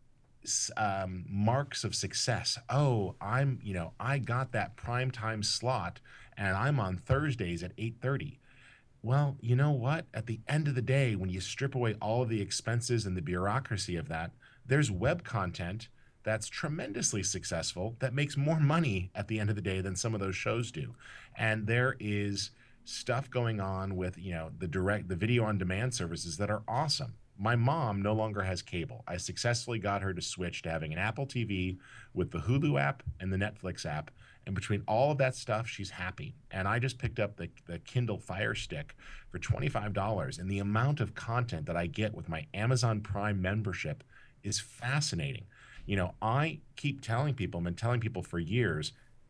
marks of success. Oh, I got that primetime slot and I'm on Thursdays at 8:30. Well, you know what? At the end of the day, when you strip away all of the expenses and the bureaucracy of that, there's web content that's tremendously successful that makes more money at the end of the day than some of those shows do. And there is stuff going on with, you know, the video on demand services that are awesome. My mom no longer has cable. I successfully got her to switch to having an Apple TV with the Hulu app and the Netflix app. And between all of that stuff, she's happy. And I just picked up the Kindle Fire Stick for $25. And the amount of content that I get with my Amazon Prime membership is fascinating. You know, I keep telling people, I've been telling people for years,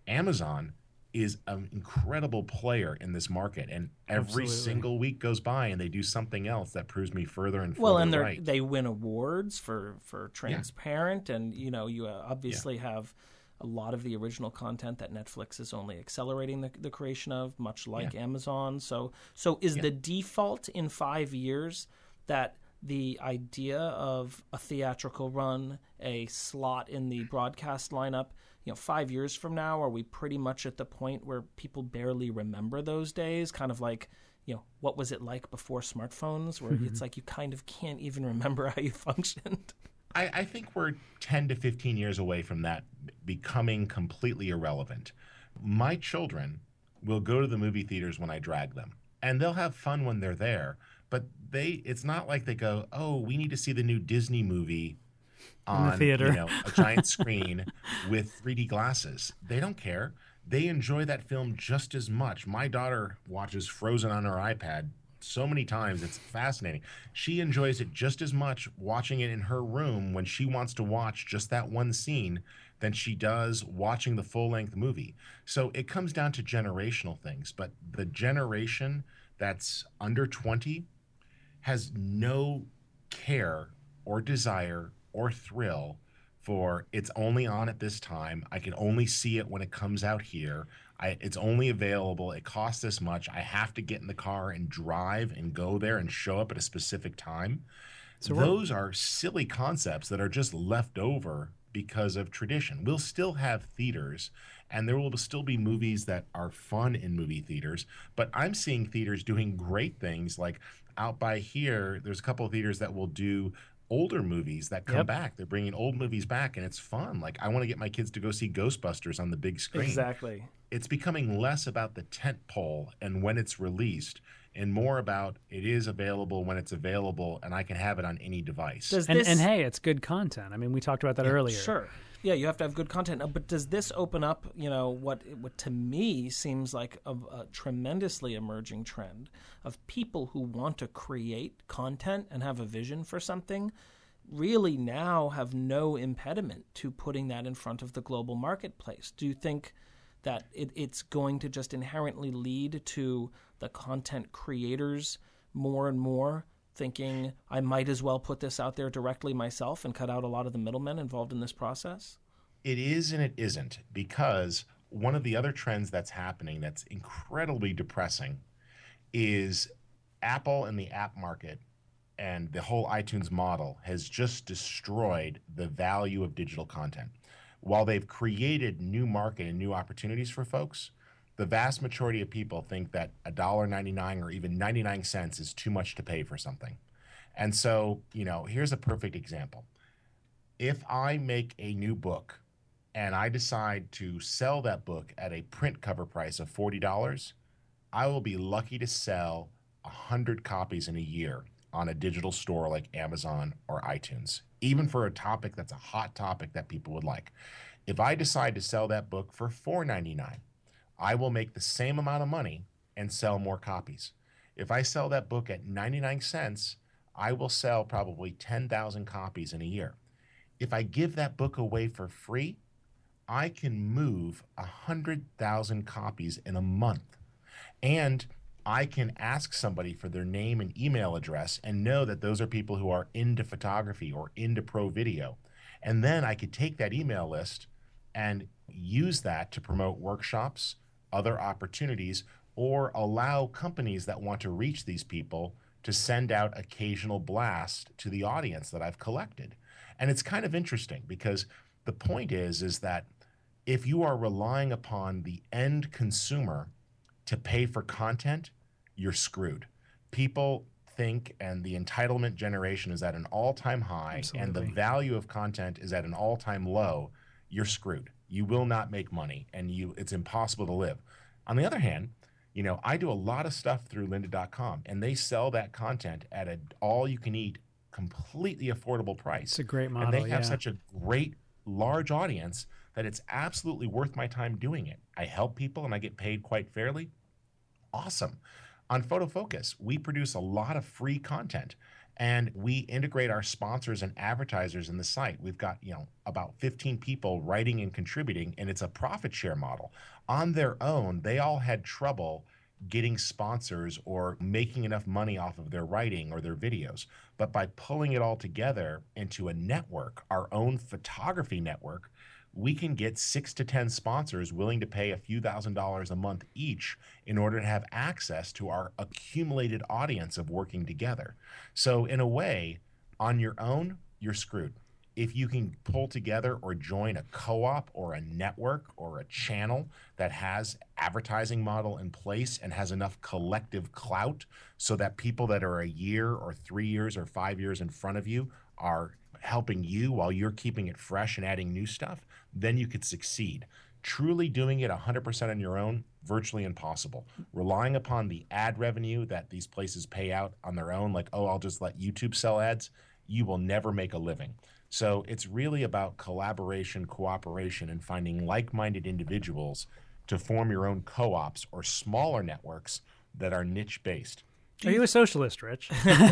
Amazon is an incredible player in this market, and every Absolutely. single week goes by and they do something else that proves me further and Well, further and right. they win awards for transparent, and you obviously Yeah. have a lot of the original content that Netflix is only accelerating the creation of, much like Amazon. So is the default in 5 years that the idea of a theatrical run, a slot in the broadcast lineup, 5 years from now, are we pretty much at the point where people barely remember those days? Kind of like, what was it like before smartphones, where it's like you kind of can't even remember how you functioned? I think we're 10 to 15 years away from that becoming completely irrelevant. My children will go to the movie theaters when I drag them, and they'll have fun when they're there. But it's not like they go, oh, we need to see the new Disney movie in the on, theater. a giant screen with 3D glasses. They don't care. They enjoy that film just as much. My daughter watches Frozen on her iPad so many times. It's fascinating. She enjoys it just as much watching it in her room when she wants to watch just that one scene than she does watching the full-length movie. So it comes down to generational things, but the generation that's under 20 has no care or desire or thrill for it's only on at this time. I can only see it when it comes out here. It's only available. It costs this much. I have to get in the car and drive and go there and show up at a specific time. So Those are silly concepts that are just left over because of tradition. We'll still have theaters, and there will still be movies that are fun in movie theaters, but I'm seeing theaters doing great things. Like out by here, there's a couple of theaters that will do older movies that come back. They're bringing old movies back, and it's fun. Like I want to get my kids to go see Ghostbusters on the big screen. Exactly. It's becoming less about the tent pole and when it's released, and more about it is available when it's available, and I can have it on any device. And hey, it's good content. I mean, we talked about that earlier. Sure. Yeah, you have to have good content. But does this open up, what to me seems like a tremendously emerging trend of people who want to create content and have a vision for something, really now have no impediment to putting that in front of the global marketplace? Do you think that it's going to just inherently lead to the content creators more and more thinking, I might as well put this out there directly myself and cut out a lot of the middlemen involved in this process? It is and it isn't, because one of the other trends that's happening that's incredibly depressing is Apple and the app market and the whole iTunes model has just destroyed the value of digital content. While they've created new market and new opportunities for folks, the vast majority of people think that $1.99 or even 99 cents is too much to pay for something. And so, here's a perfect example. If I make a new book and I decide to sell that book at a print cover price of $40, I will be lucky to sell 100 copies in a year on a digital store like Amazon or iTunes, even for a topic that's a hot topic that people would like. If I decide to sell that book for $4.99, I will make the same amount of money and sell more copies. If I sell that book at 99 cents, I will sell probably 10,000 copies in a year. If I give that book away for free, I can move 100,000 copies in a month. And I can ask somebody for their name and email address and know that those are people who are into photography or into pro video. And then I could take that email list and use that to promote workshops, other opportunities, or allow companies that want to reach these people to send out occasional blast to the audience that I've collected. And it's kind of interesting because the point is that if you are relying upon the end consumer to pay for content, you're screwed. People think, and the entitlement generation is at an all-time high, Absolutely. and the value of content is at an all-time low, you're screwed. You will not make money, and it's impossible to live. On the other hand, I do a lot of stuff through lynda.com, and they sell that content at an all-you-can-eat, completely affordable price. It's a great model, and they have such a great, large audience that it's absolutely worth my time doing it. I help people, and I get paid quite fairly. Awesome. On Photo Focus, we produce a lot of free content, And we integrate our sponsors and advertisers in the site. We've got, about 15 people writing and contributing, and it's a profit share model. On their own, they all had trouble getting sponsors or making enough money off of their writing or their videos. But by pulling it all together into a network, our own photography network, we can get 6 to 10 sponsors willing to pay a few $1,000s a month each in order to have access to our accumulated audience of working together. So in a way, on your own, you're screwed. If you can pull together or join a co-op or a network or a channel that has advertising model in place and has enough collective clout so that people that are a year or 3 years or 5 years in front of you are helping you while you're keeping it fresh and adding new stuff, then you could succeed. Truly doing it 100% on your own, virtually impossible. Relying upon the ad revenue that these places pay out on their own, like, oh, I'll just let YouTube sell ads, you will never make a living. So it's really about collaboration, cooperation, and finding like-minded individuals to form your own co-ops or smaller networks that are niche-based. Are you a socialist, Rich?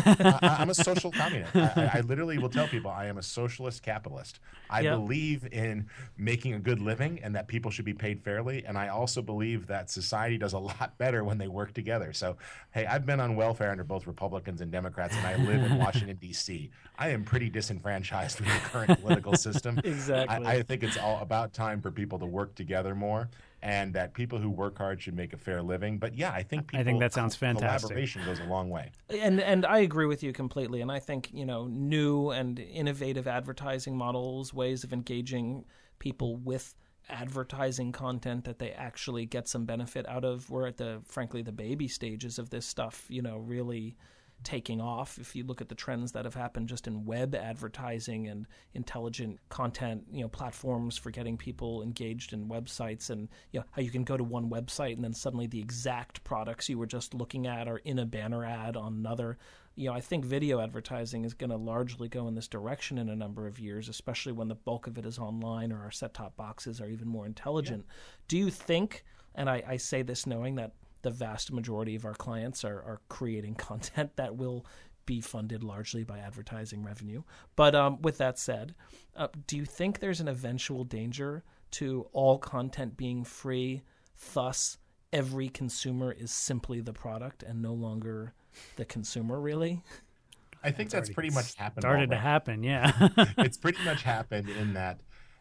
I'm a social communist. I literally will tell people I am a socialist capitalist. I believe in making a good living and that people should be paid fairly. And I also believe that society does a lot better when they work together. So, hey, I've been on welfare under both Republicans and Democrats, and I live in Washington, D.C. I am pretty disenfranchised with the current political system. Exactly. I think it's all about time for people to work together more, and that people who work hard should make a fair living. But yeah, I think that sounds fantastic. Collaboration goes a long way. And I agree with you completely. And I think, new and innovative advertising models, ways of engaging people with advertising content that they actually get some benefit out of. We're at frankly, the baby stages of this stuff, really taking off. If you look at the trends that have happened just in web advertising and intelligent content, platforms for getting people engaged in websites, and how you can go to one website and then suddenly the exact products you were just looking at are in a banner ad on another. I think video advertising is going to largely go in this direction in a number of years, especially when the bulk of it is online or our set-top boxes are even more intelligent. Yeah. Do you think, and I say this knowing that the vast majority of our clients are creating content that will be funded largely by advertising revenue. But with that said, do you think there's an eventual danger to all content being free, thus every consumer is simply the product and no longer the consumer, really? I think that's pretty much happened. Started to happen, yeah. It's pretty much happened in that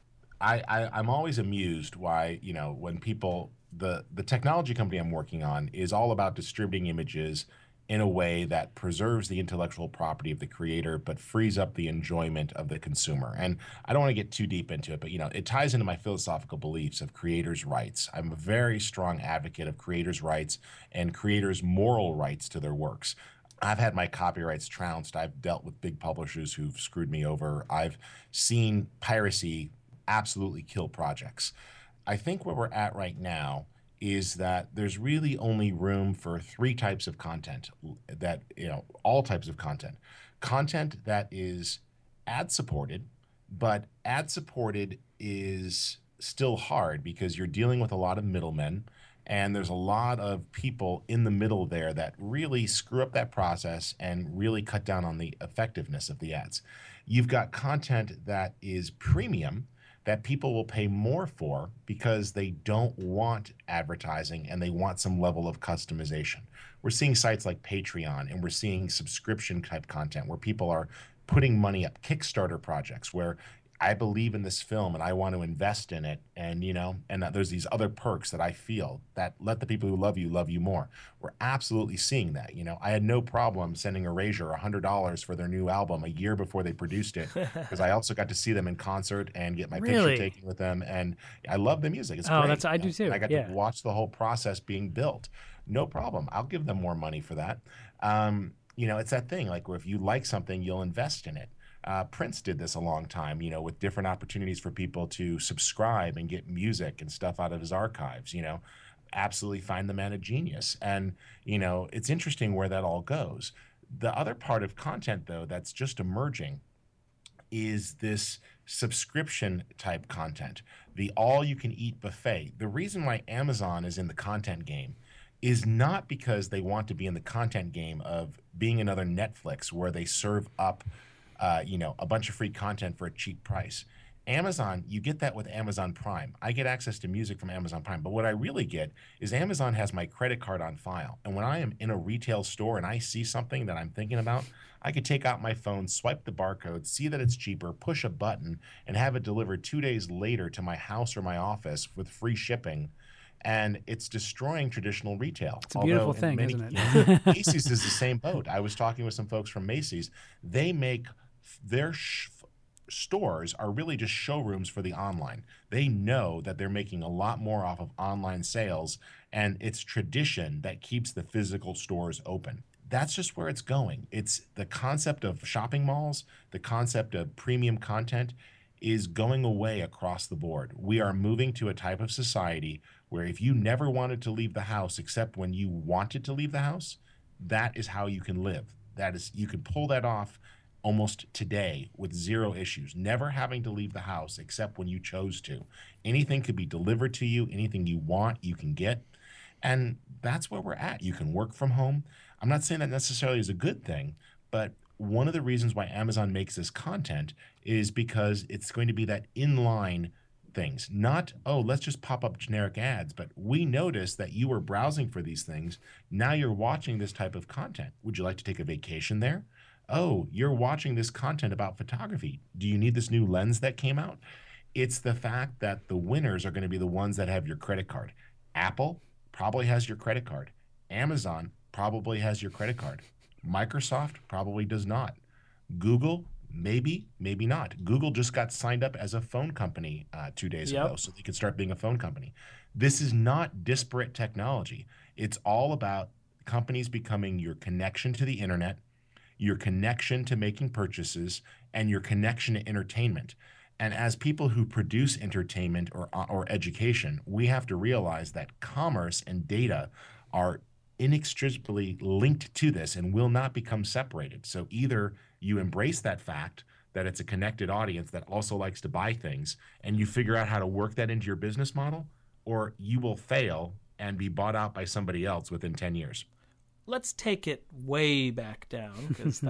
I'm always amused why, when people... The technology company I'm working on is all about distributing images in a way that preserves the intellectual property of the creator but frees up the enjoyment of the consumer. And I don't want to get too deep into it, but it ties into my philosophical beliefs of creators' rights. I'm a very strong advocate of creators' rights and creators' moral rights to their works. I've had my copyrights trounced. I've dealt with big publishers who've screwed me over. I've seen piracy absolutely kill projects. I think where we're at right now is that there's really only room for 3 types of content that, all types of content. Content that is ad-supported, but ad-supported is still hard because you're dealing with a lot of middlemen, and there's a lot of people in the middle there that really screw up that process and really cut down on the effectiveness of the ads. You've got content that is premium, that people will pay more for because they don't want advertising and they want some level of customization. We're seeing sites like Patreon, and we're seeing subscription type content where people are putting money up, Kickstarter projects where I believe in this film and I want to invest in it, and and that there's these other perks that I feel that let the people who love you more. We're absolutely seeing that. I had no problem sending Erasure $100 for their new album a year before they produced it, because I also got to see them in concert and get my picture taken with them, and I love the music. It's great. I do too. And I got to watch the whole process being built. No problem. I'll give them more money for that. It's that thing, like, where if you like something, you'll invest in it. Prince did this a long time, with different opportunities for people to subscribe and get music and stuff out of his archives, absolutely find the man a genius. And, it's interesting where that all goes. The other part of content, though, that's just emerging is this subscription type content, the all you can eat buffet. The reason why Amazon is in the content game is not because they want to be in the content game of being another Netflix where they serve up, a bunch of free content for a cheap price. Amazon, you get that with Amazon Prime. I get access to music from Amazon Prime, but what I really get is Amazon has my credit card on file. And when I am in a retail store and I see something that I'm thinking about, I could take out my phone, swipe the barcode, see that it's cheaper, push a button, and have it delivered 2 days later to my house or my office with free shipping. And it's destroying traditional retail. It's a beautiful thing, isn't it? Macy's is the same boat. I was talking with some folks from Macy's. They make their stores are really just showrooms for the online. They know that they're making a lot more off of online sales, and it's tradition that keeps the physical stores open. That's just where it's going. It's the concept of shopping malls, the concept of premium content is going away across the board. We are moving to a type of society where if you never wanted to leave the house except when you wanted to leave the house, that is how you can live. That is, you can pull that off almost today with zero issues, never having to leave the house except when you chose to. Anything could be delivered to you, anything you want, you can get. And that's where we're at. You can work from home. I'm not saying that necessarily is a good thing, but one of the reasons why Amazon makes this content is because it's going to be that inline things, not, oh, let's just pop up generic ads, but we noticed that you were browsing for these things. Now you're watching this type of content. Would you like to take a vacation there? Oh, you're watching this content about photography. Do you need this new lens that came out? It's the fact that the winners are going to be the ones that have your credit card. Apple probably has your credit card. Amazon probably has your credit card. Microsoft probably does not. Google, maybe, maybe not. Google just got signed up as a phone company 2 days ago, so they could start being a phone company. This is not disparate technology. It's all about companies becoming your connection to the internet, your connection to making purchases, and your connection to entertainment. And as people who produce entertainment or education, we have to realize that commerce and data are inextricably linked to this and will not become separated. So either you embrace that fact that it's a connected audience that also likes to buy things, and you figure out how to work that into your business model, or you will fail and be bought out by somebody else within 10 years. Let's take it way back down, because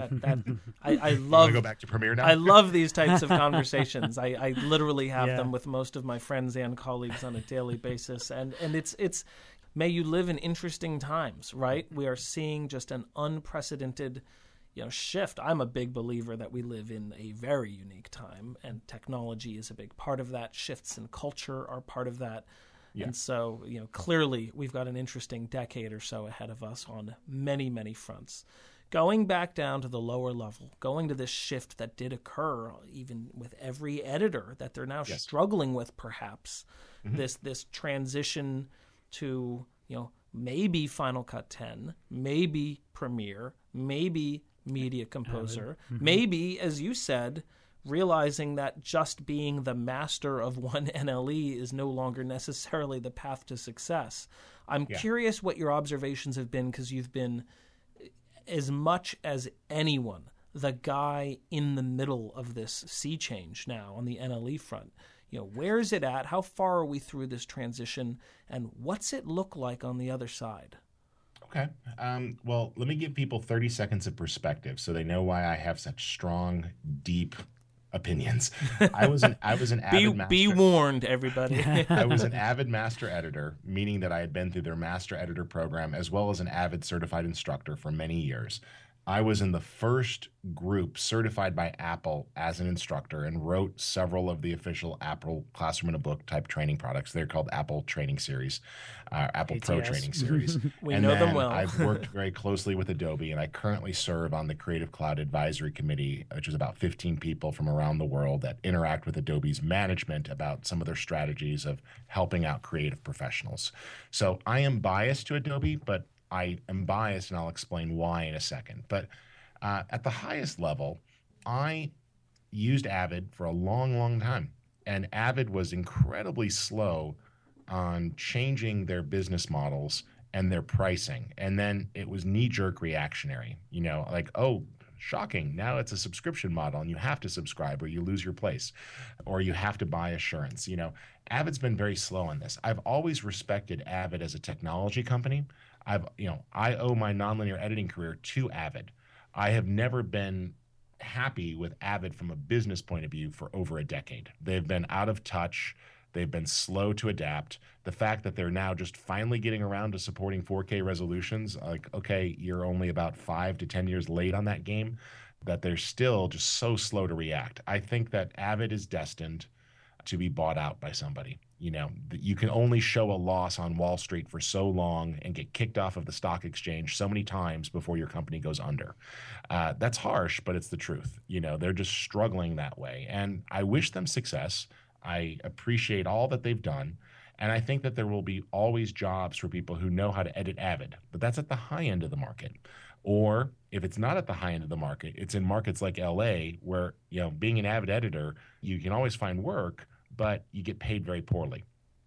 I love. Go back to Premiere now. I love these types of conversations. I literally have them with most of my friends and colleagues on a daily basis, and it's. May you live in interesting times, right? We are seeing just an unprecedented, shift. I'm a big believer that we live in a very unique time, and technology is a big part of that. Shifts in culture are part of that. Yeah. And so, clearly we've got an interesting decade or so ahead of us on many, many fronts. Going back down to the lower level, going to this shift that did occur even with every editor that they're now struggling with, perhaps, this transition to, maybe Final Cut 10, maybe Premiere, maybe Media Composer, maybe, as you said, realizing that just being the master of one NLE is no longer necessarily the path to success. I'm curious what your observations have been, because you've been, as much as anyone, the guy in the middle of this sea change now on the NLE front. Where is it at? How far are we through this transition? And what's it look like on the other side? Okay. Well, let me give people 30 seconds of perspective so they know why I have such strong, deep opinions. I was an avid master. Be warned, everybody. I was an avid master editor, meaning that I had been through their master editor program, as well as an avid certified instructor for many years. I was in the first group certified by Apple as an instructor and wrote several of the official Apple Classroom in a Book type training products. They're called Apple Training Series, Apple ATS. Pro Training Series. We know them well. I've worked very closely with Adobe, and I currently serve on the Creative Cloud Advisory Committee, which is about 15 people from around the world that interact with Adobe's management about some of their strategies of helping out creative professionals. So I am biased to Adobe, but I am biased, and I'll explain why in a second. But at the highest level, I used Avid for a long, long time. And Avid was incredibly slow on changing their business models and their pricing. And then it was knee-jerk reactionary, like, oh, shocking. Now it's a subscription model, and you have to subscribe or you lose your place, or you have to buy assurance. Avid's been very slow on this. I've always respected Avid as a technology company. I owe my nonlinear editing career to Avid. I have never been happy with Avid from a business point of view for over a decade. They've been out of touch. They've been slow to adapt. The fact that they're now just finally getting around to supporting 4K resolutions, like, okay, you're only about 5 to 10 years late on that game, that they're still just so slow to react. I think that Avid is destined to be bought out by somebody. You can only show a loss on Wall Street for so long and get kicked off of the stock exchange so many times before your company goes under. That's harsh, but it's the truth. They're just struggling that way. And I wish them success. I appreciate all that they've done. And I think that there will be always jobs for people who know how to edit Avid, but that's at the high end of the market. Or if it's not at the high end of the market, it's in markets like LA where, being an Avid editor, you can always find work, but you get paid very poorly.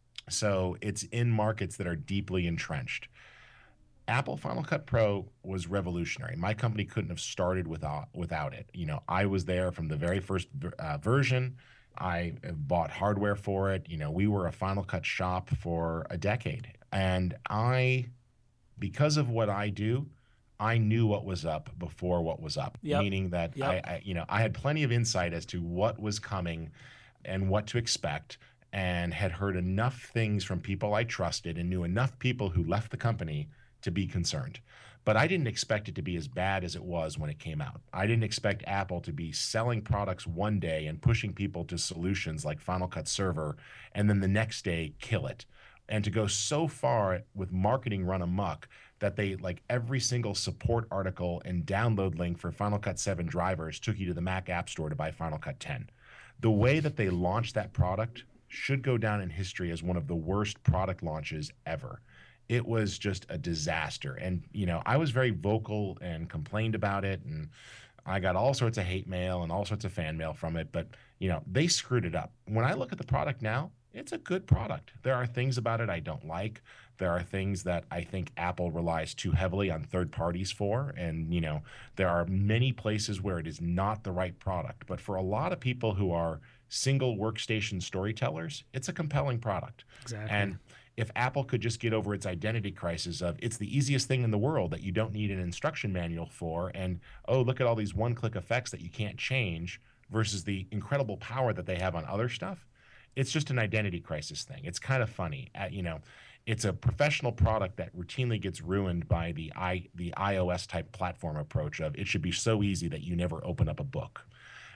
So it's in markets that are deeply entrenched. Apple Final Cut Pro was revolutionary. My company couldn't have started without it. I was there from the very first version. I bought hardware for it. We were a Final Cut shop for a decade. And because of what I do, I knew what was up before what was up, meaning that I had plenty of insight as to what was coming and what to expect, and had heard enough things from people I trusted and knew enough people who left the company to be concerned. But I didn't expect it to be as bad as it was when it came out. I didn't expect Apple to be selling products one day and pushing people to solutions like Final Cut Server, and then the next day kill it. And to go so far with marketing run amok that they, like, every single support article and download link for Final Cut 7 drivers took you to the Mac App Store to buy Final Cut 10. The way that they launched that product should go down in history as one of the worst product launches ever. It was just a disaster. And, I was very vocal and complained about it. And I got all sorts of hate mail and all sorts of fan mail from it. But, they screwed it up. When I look at the product now, it's a good product. There are things about it I don't like. There are things that I think Apple relies too heavily on third parties for. And, there are many places where it is not the right product. But for a lot of people who are single workstation storytellers, it's a compelling product. Exactly. And if Apple could just get over its identity crisis of it's the easiest thing in the world that you don't need an instruction manual for, and, oh, look at all these one-click effects that you can't change versus the incredible power that they have on other stuff, it's just an identity crisis thing. It's kind of funny. It's a professional product that routinely gets ruined by the iOS type platform approach of it should be so easy that you never open up a book.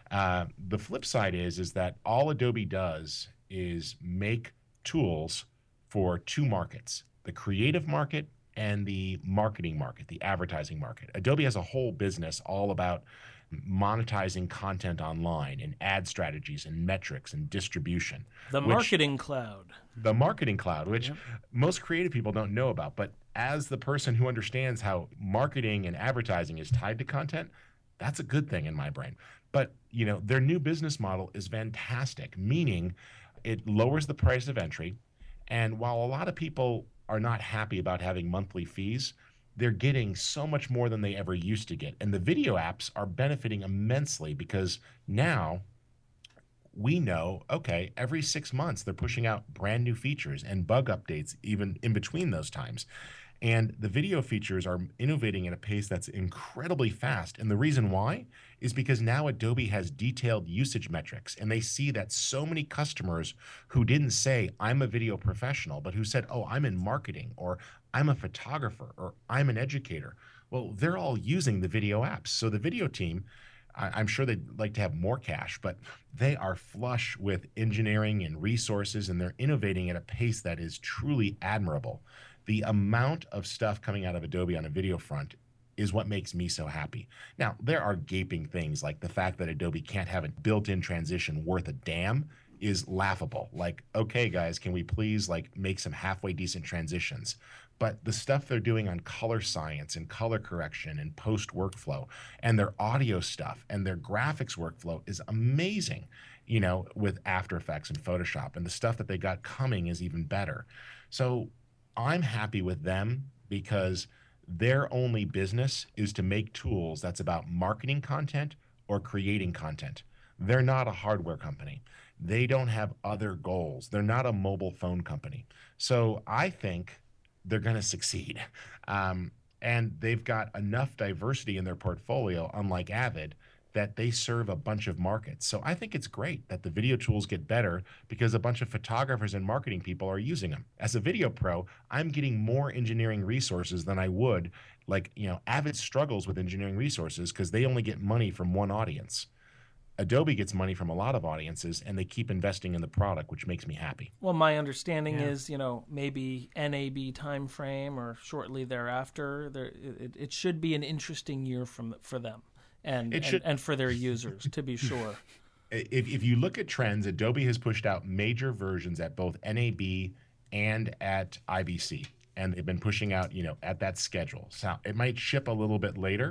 The flip side is that all Adobe does is make tools for two markets, the creative market and the marketing market, the advertising market. Adobe has a whole business all about monetizing content online and ad strategies and metrics and distribution. The marketing cloud. The marketing cloud, which most creative people don't know about. But as the person who understands how marketing and advertising is tied to content, that's a good thing in my brain. But, their new business model is fantastic, meaning it lowers the price of entry. And while a lot of people are not happy about having monthly fees, they're getting so much more than they ever used to get. And the video apps are benefiting immensely because now we know, okay, every 6 months they're pushing out brand new features and bug updates even in between those times. And the video features are innovating at a pace that's incredibly fast. And the reason why is because now Adobe has detailed usage metrics, and they see that so many customers who didn't say, I'm a video professional, but who said, oh, I'm in marketing, or I'm a photographer, or I'm an educator. Well, they're all using the video apps. So the video team, I'm sure they'd like to have more cash, but they are flush with engineering and resources, and they're innovating at a pace that is truly admirable. The amount of stuff coming out of Adobe on a video front is what makes me so happy. Now, there are gaping things like the fact that Adobe can't have a built-in transition worth a damn is laughable. Like, okay, guys, can we please make some halfway decent transitions? But the stuff they're doing on color science and color correction and post workflow and their audio stuff and their graphics workflow is amazing, with After Effects and Photoshop. And the stuff that they got coming is even better. So I'm happy with them because their only business is to make tools that's about marketing content or creating content. They're not a hardware company. They don't have other goals. They're not a mobile phone company. So I think they're going to succeed. And they've got enough diversity in their portfolio, unlike Avid, that they serve a bunch of markets. So I think it's great that the video tools get better because a bunch of photographers and marketing people are using them. As a video pro, I'm getting more engineering resources than I would. Like, Avid struggles with engineering resources because they only get money from one audience. Adobe gets money from a lot of audiences, and they keep investing in the product, which makes me happy. Well, my understanding is, maybe NAB timeframe or shortly thereafter, it should be an interesting year for them and for their users, to be sure. If you look at trends, Adobe has pushed out major versions at both NAB and at IBC, and they've been pushing out, at that schedule. So it might ship a little bit later,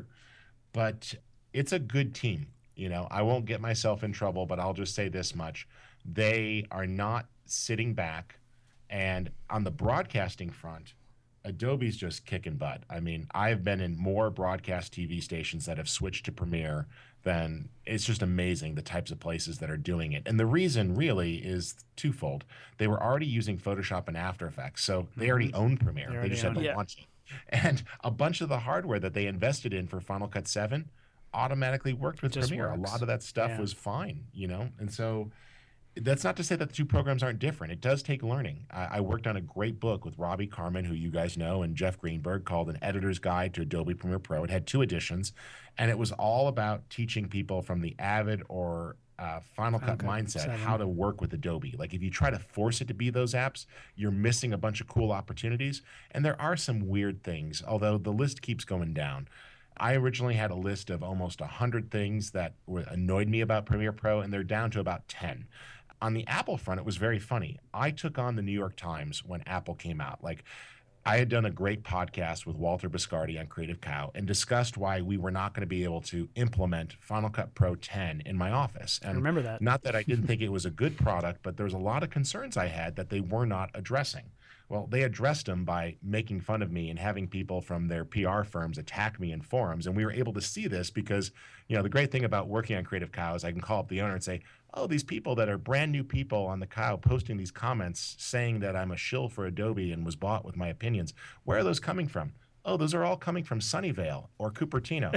but it's a good team. I won't get myself in trouble, but I'll just say this much. They are not sitting back. And on the broadcasting front, Adobe's just kicking butt. I mean, I've been in more broadcast TV stations that have switched to Premiere than it's just amazing the types of places that are doing it. And the reason really is twofold. They were already using Photoshop and After Effects, so they already own Premiere. They just had to launch it. And a bunch of the hardware that they invested in for Final Cut 7 automatically worked with Premiere. A lot of that stuff was fine, and so that's not to say that the two programs aren't different. It does take learning. I worked on a great book with Robbie Carmen, who you guys know, and Jeff Greenberg, called An Editor's Guide to Adobe Premiere Pro. It had 2 editions, and it was all about teaching people from the Avid or Final Cut mindset how to work with Adobe. Like, if you try to force it to be those apps, you're missing a bunch of cool opportunities, and there are some weird things, although the list keeps going down. I originally had a list of almost 100 things that annoyed me about Premiere Pro, and they're down to about 10. On the Apple front, it was very funny. I took on the New York Times when Apple came out. Like, I had done a great podcast with Walter Biscardi on Creative Cow and discussed why we were not going to be able to implement Final Cut Pro 10 in my office. And I remember that. Not that I didn't think it was a good product, but there was a lot of concerns I had that they were not addressing. Well, they addressed them by making fun of me and having people from their PR firms attack me in forums. And we were able to see this because, the great thing about working on Creative Cow is I can call up the owner and say, oh, these people that are brand new people on the Cow posting these comments saying that I'm a shill for Adobe and was bought with my opinions. Where are those coming from? Oh, those are all coming from Sunnyvale or Cupertino.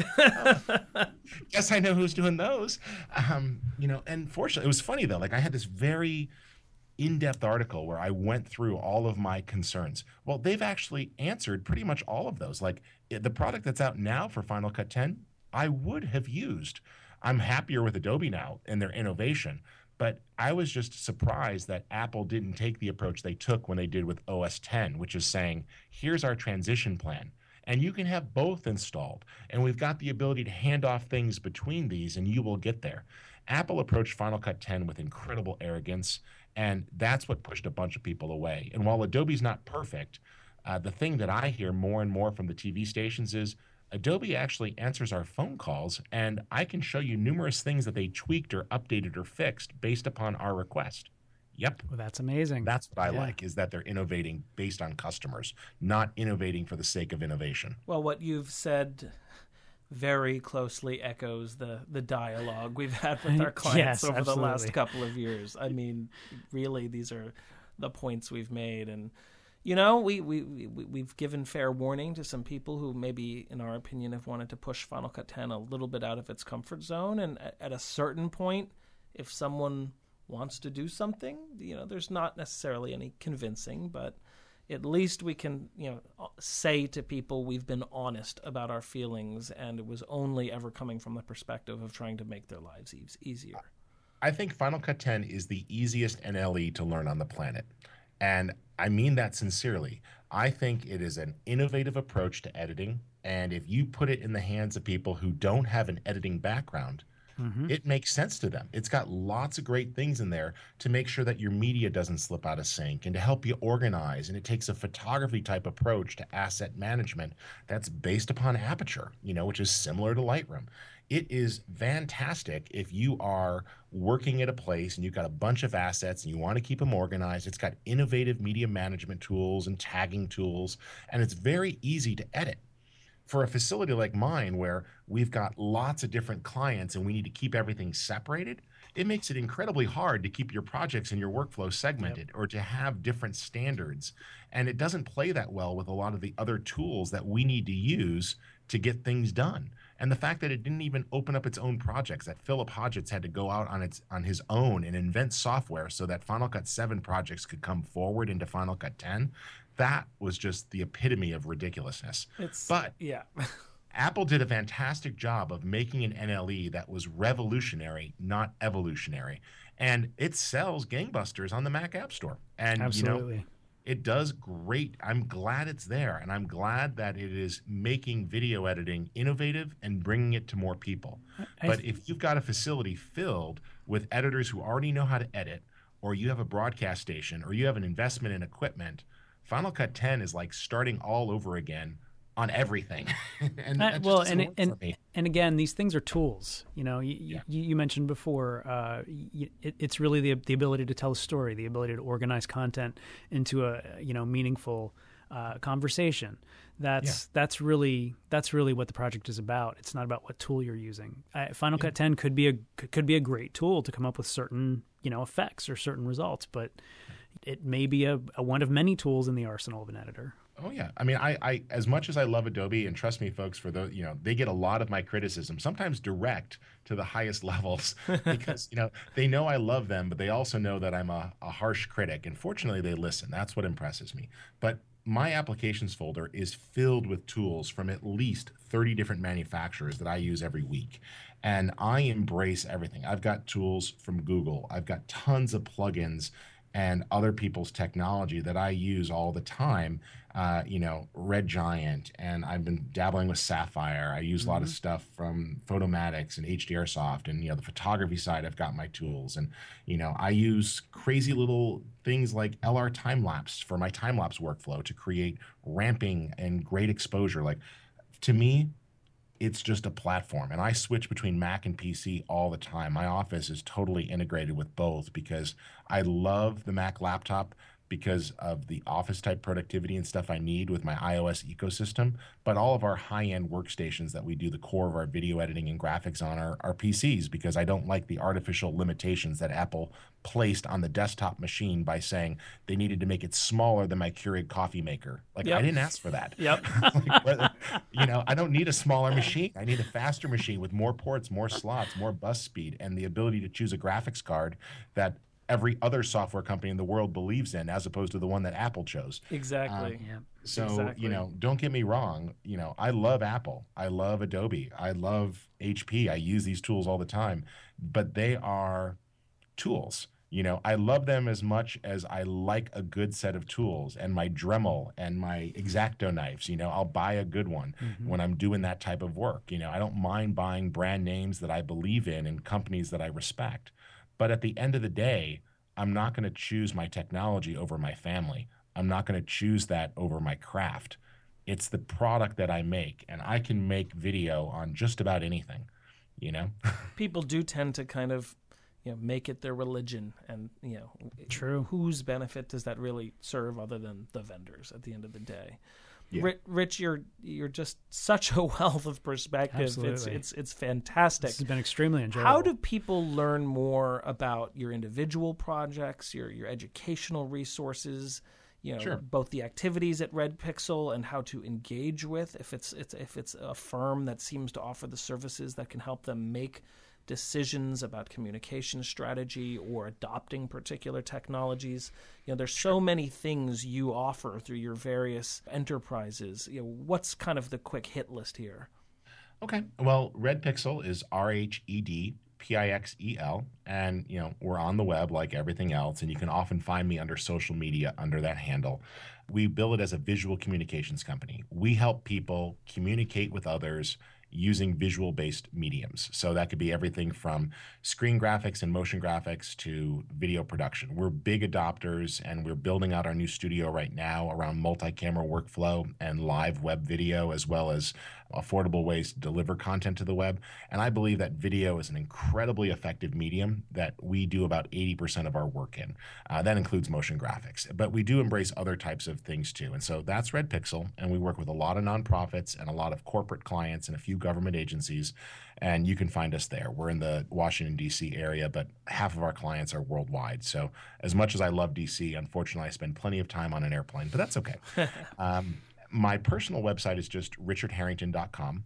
Guess I know who's doing those. And fortunately, it was funny though. Like, I had this very in-depth article where I went through all of my concerns. Well, they've actually answered pretty much all of those. Like, the product that's out now for Final Cut 10, I would have used. I'm happier with Adobe now and their innovation, but I was just surprised that Apple didn't take the approach they took when they did with OS 10, which is saying, here's our transition plan. And you can have both installed. And we've got the ability to hand off things between these, and you will get there. Apple approached Final Cut 10 with incredible arrogance, and that's what pushed a bunch of people away. And while Adobe's not perfect, the thing that I hear more and more from the TV stations is Adobe actually answers our phone calls, and I can show you numerous things that they tweaked or updated or fixed based upon our request. Yep. Well, that's amazing. That's what I like, is that they're innovating based on customers, not innovating for the sake of innovation. Well, what you've said very closely echoes the dialogue we've had with our clients over the last couple of years. I mean, really, these are the points we've made. And, we've given fair warning to some people who maybe, in our opinion, have wanted to push Final Cut 10 a little bit out of its comfort zone. And at a certain point, if someone wants to do something, there's not necessarily any convincing, but at least we can, say to people we've been honest about our feelings, and it was only ever coming from the perspective of trying to make their lives easier. I think Final Cut 10 is the easiest NLE to learn on the planet. And I mean that sincerely. I think it is an innovative approach to editing. And if you put it in the hands of people who don't have an editing background, it makes sense to them. It's got lots of great things in there to make sure that your media doesn't slip out of sync and to help you organize. And it takes a photography type approach to asset management that's based upon Aperture, which is similar to Lightroom. It is fantastic if you are working at a place and you've got a bunch of assets and you want to keep them organized. It's got innovative media management tools and tagging tools, and it's very easy to edit. for a facility like mine, where we've got lots of different clients and we need to keep everything separated, it makes it incredibly hard to keep your projects and your workflow segmented or to have different standards. And it doesn't play that well with a lot of the other tools that we need to use to get things done. And the fact that it didn't even open up its own projects, that Philip Hodgetts had to go out on his own and invent software so that Final Cut 7 projects could come forward into Final Cut 10, that was just the epitome of ridiculousness. But yeah. Apple did a fantastic job of making an NLE that was revolutionary, not evolutionary. And it sells gangbusters on the Mac App Store. And, absolutely. It does great. I'm glad it's there. And I'm glad that it is making video editing innovative and bringing it to more people. But if you've got a facility filled with editors who already know how to edit, or you have a broadcast station, or you have an investment in equipment, Final Cut 10 is like starting all over again on everything. And again, these things are tools. You mentioned before, it's really the ability to tell a story, the ability to organize content into a meaningful conversation. That's really what the project is about. It's not about what tool you're using. Final Cut 10 could be a great tool to come up with certain effects or certain results, but it may be a one of many tools in the arsenal of an editor. Oh yeah. I mean, I as much as I love Adobe, and trust me, folks, for those, they get a lot of my criticism, sometimes direct to the highest levels, because, they know I love them, but they also know that I'm a harsh critic. And fortunately, they listen. That's what impresses me. But my applications folder is filled with tools from at least 30 different manufacturers that I use every week. And I embrace everything. I've got tools from Google. I've got tons of plugins and other people's technology that I use all the time. Red Giant, and I've been dabbling with Sapphire. I use a lot of stuff from Photomatix and HDRsoft, and the photography side, I've got my tools, and I use crazy little things like LR time-lapse for my time-lapse workflow to create ramping and great exposure. Like, to me, it's just a platform, and I switch between Mac and PC all the time. My office is totally integrated with both because I love the Mac laptop because of the office type productivity and stuff I need with my iOS ecosystem. But all of our high-end workstations that we do the core of our video editing and graphics on are PCs, because I don't like the artificial limitations that Apple placed on the desktop machine by saying they needed to make it smaller than my Keurig coffee maker. I didn't ask for that. I don't need a smaller machine. I need a faster machine with more ports, more slots, more bus speed, and the ability to choose a graphics card that every other software company in the world believes in, as opposed to the one that Apple chose. Exactly. So, don't get me wrong. I love Apple. I love Adobe. I love HP. I use these tools all the time, but they are tools. I love them as much as I like a good set of tools, and my Dremel and my X-Acto knives. I'll buy a good one when I'm doing that type of work. I don't mind buying brand names that I believe in and companies that I respect. But at the end of the day, I'm not going to choose my technology over my family. I'm not going to choose that over my craft. It's the product that I make, and I can make video on just about anything, People do tend to kind of, make it their religion, and, True. Whose benefit does that really serve other than the vendors at the end of the day? Yeah. Rich, you're just such a wealth of perspective. Absolutely. It's fantastic. This has been extremely enjoyable. How do people learn more about your individual projects, your educational resources, Sure. both the activities at Red Pixel and how to engage with, if it's a firm that seems to offer the services that can help them make decisions about communication strategy or adopting particular technologies? There's so many things you offer through your various enterprises. What's kind of the quick hit list here? Okay. Well, Red Pixel is RedPixel, and we're on the web like everything else, and you can often find me under social media under that handle. We bill it as a visual communications company. We help people communicate with others using visual-based mediums. So that could be everything from screen graphics and motion graphics to video production. We're big adopters, and we're building out our new studio right now around multi-camera workflow and live web video, as well as affordable ways to deliver content to the web. And I believe that video is an incredibly effective medium that we do about 80% of our work in. That includes motion graphics, but we do embrace other types of things too. And so that's Red Pixel, and we work with a lot of nonprofits and a lot of corporate clients and a few government agencies, and you can find us there. We're in the Washington, D.C. area, but half of our clients are worldwide. So as much as I love D.C., unfortunately, I spend plenty of time on an airplane, but that's okay. My personal website is just richardharrington.com,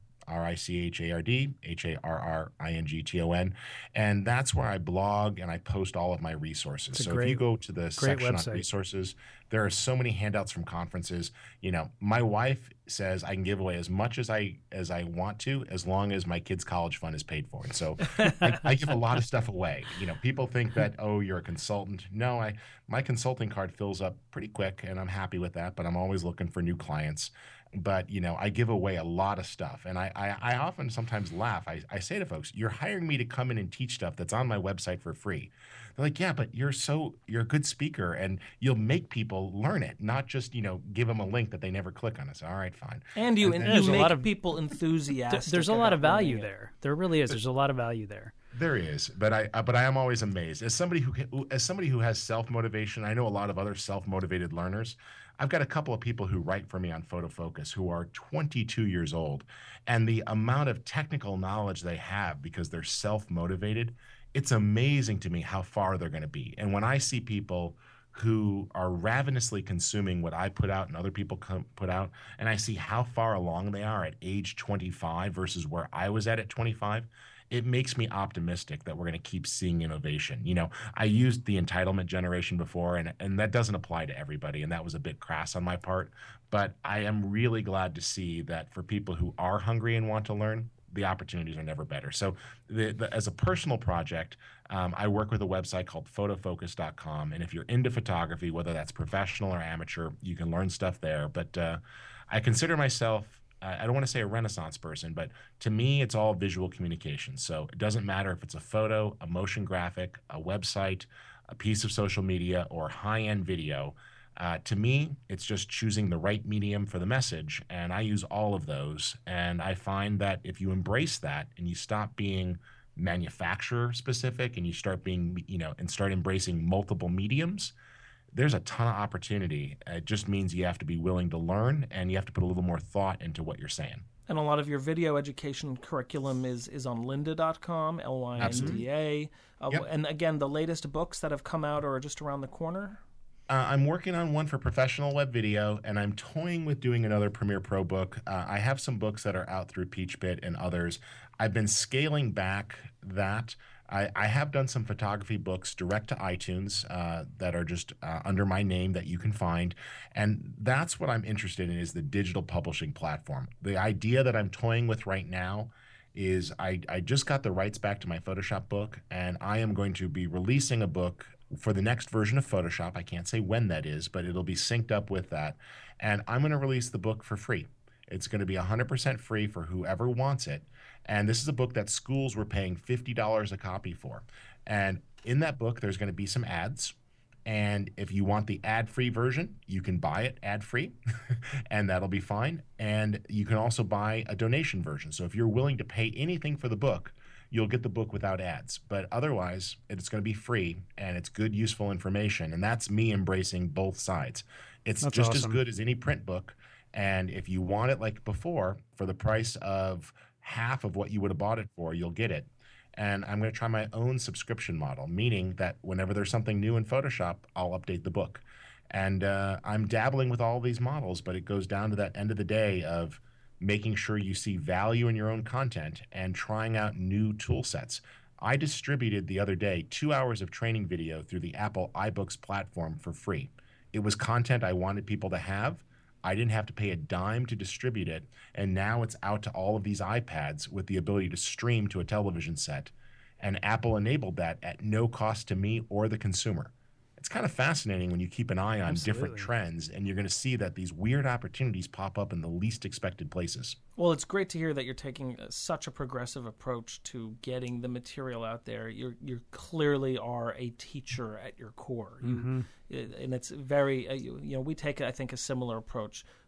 RICHARDHARRINGTON. And that's where I blog and I post all of my resources. So if you go to the section on resources, there are so many handouts from conferences. You know, my wife says I can give away as much as I want to, as long as my kids' college fund is paid for. And so I give a lot of stuff away. You know, people think that, oh, you're a consultant. No, my consulting card fills up pretty quick, and I'm happy with that, but I'm always looking for new clients. But, you know, I give away a lot of stuff. And I often sometimes laugh. I say to folks, you're hiring me to come in and teach stuff that's on my website for free. They're like, yeah, but you're a good speaker and you'll make people learn it, not just, you know, give them a link that they never click on. I say, all right, fine. And you make people enthusiastic. There's a lot of value there. There really is. There's a lot of value there. There is, but I am always amazed as somebody who has self-motivation. I know a lot of other self-motivated learners. I've got a couple of people who write for me on PhotoFocus who are 22 years old, and the amount of technical knowledge they have because they're self-motivated, it's amazing to me how far they're going to be. And when I see people who are ravenously consuming what I put out and other people put out, and I see how far along they are at age 25 versus where I was at 25, it makes me optimistic that we're going to keep seeing innovation. You know, I used the entitlement generation before, and that doesn't apply to everybody, and that was a bit crass on my part. But I am really glad to see that for people who are hungry and want to learn, the opportunities are never better. So as a personal project, I work with a website called photofocus.com. And if you're into photography, whether that's professional or amateur, you can learn stuff there. But I consider myself, I don't want to say a Renaissance person, but to me, it's all visual communication. So it doesn't matter if it's a photo, a motion graphic, a website, a piece of social media, or high-end video. To me, it's just choosing the right medium for the message, and I use all of those. And I find that if you embrace that and you stop being manufacturer specific and you start being, you know, and start embracing multiple mediums, there's a ton of opportunity. It just means you have to be willing to learn and you have to put a little more thought into what you're saying. And a lot of your video education curriculum is on lynda.com, LYNDA. Yep. And again, the latest books that have come out are just around the corner? I'm working on one for professional web video, and I'm toying with doing another Premiere Pro book. I have some books that are out through PeachBit and others. I've been scaling back that. I have done some photography books direct to iTunes that are just under my name that you can find. And that's what I'm interested in, is the digital publishing platform. The idea that I'm toying with right now is I just got the rights back to my Photoshop book, and I am going to be releasing a book for the next version of Photoshop. I can't say when that is, but it'll be synced up with that. And I'm going to release the book for free. It's going to be 100% free for whoever wants it. And this is a book that schools were paying $50 a copy for. And in that book, there's going to be some ads. And if you want the ad-free version, you can buy it ad-free, and that'll be fine. And you can also buy a donation version. So if you're willing to pay anything for the book, you'll get the book without ads. But otherwise, it's going to be free, and it's good, useful information. And that's me embracing both sides. That's just awesome. As good as any print book. And if you want it like before, for the price of half of what you would have bought it for, you'll get it. And I'm going to try my own subscription model, meaning that whenever there's something new in Photoshop, I'll update the book. And I'm dabbling with all these models, but it goes down to that end of the day of making sure you see value in your own content and trying out new tool sets. I distributed the other day 2 hours of training video through the Apple iBooks platform for free. It was content I wanted people to have. I didn't have to pay a dime to distribute it, and now it's out to all of these iPads with the ability to stream to a television set. And Apple enabled that at no cost to me or the consumer. It's kind of fascinating when you keep an eye on different trends, and you're going to see that these weird opportunities pop up in the least expected places. Well, it's great to hear that you're taking such a progressive approach to getting the material out there. You clearly are a teacher at your core. And it's very, we take, I think, a similar approach.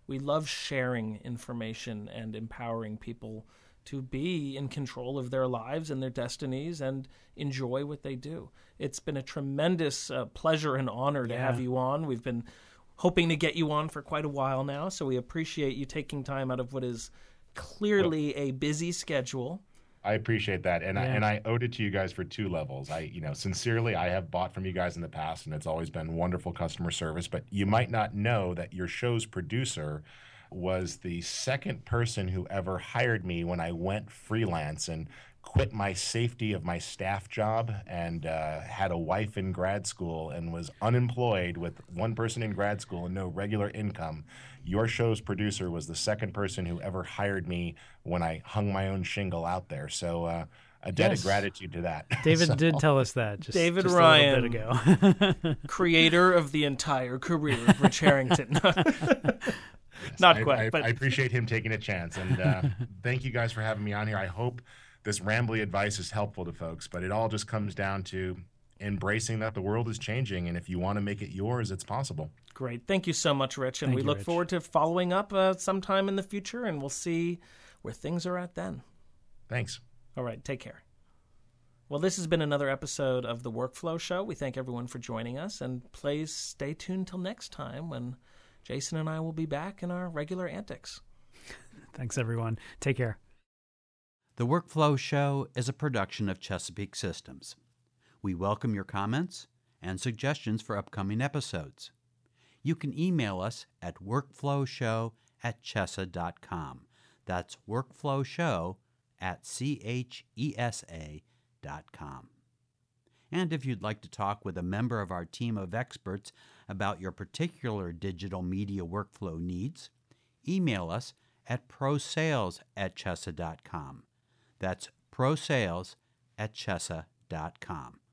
We love sharing information and empowering people to be in control of their lives and their destinies and enjoy what they do. It's been a tremendous pleasure and honor to have you on. We've been hoping to get you on for quite a while now, so we appreciate you taking time out of what is clearly a busy schedule. I appreciate that, and I owed it to you guys for two levels. Sincerely, I have bought from you guys in the past, and it's always been wonderful customer service. But you might not know that your show's producer was the second person who ever hired me when I went freelance and quit my safety of my staff job and had a wife in grad school and was unemployed with one person in grad school and no regular income. Your show's producer was the second person who ever hired me when I hung my own shingle out there. So a debt of gratitude to that. David did tell us that David just Ryan, a little bit ago. Creator of the entire career of Rich Harrington. Yes, Not quite, but I appreciate him taking a chance, and thank you guys for having me on here. I hope this rambly advice is helpful to folks, but it all just comes down to embracing that the world is changing, and if you want to make it yours, it's possible. Great. Thank you so much, Rich, and we look forward to following up sometime in the future, and we'll see where things are at then. Thanks. All right, take care. Well, this has been another episode of The Workflow Show. We thank everyone for joining us, and please stay tuned till next time when Jason and I will be back in our regular antics. Thanks, everyone. Take care. The Workflow Show is a production of Chesapeake Systems. We welcome your comments and suggestions for upcoming episodes. You can email us at workflowshow@chesa.com. That's workflowshow@chesa.com. And if you'd like to talk with a member of our team of experts about your particular digital media workflow needs, email us at prosales@chesa.com. That's prosales@chesa.com.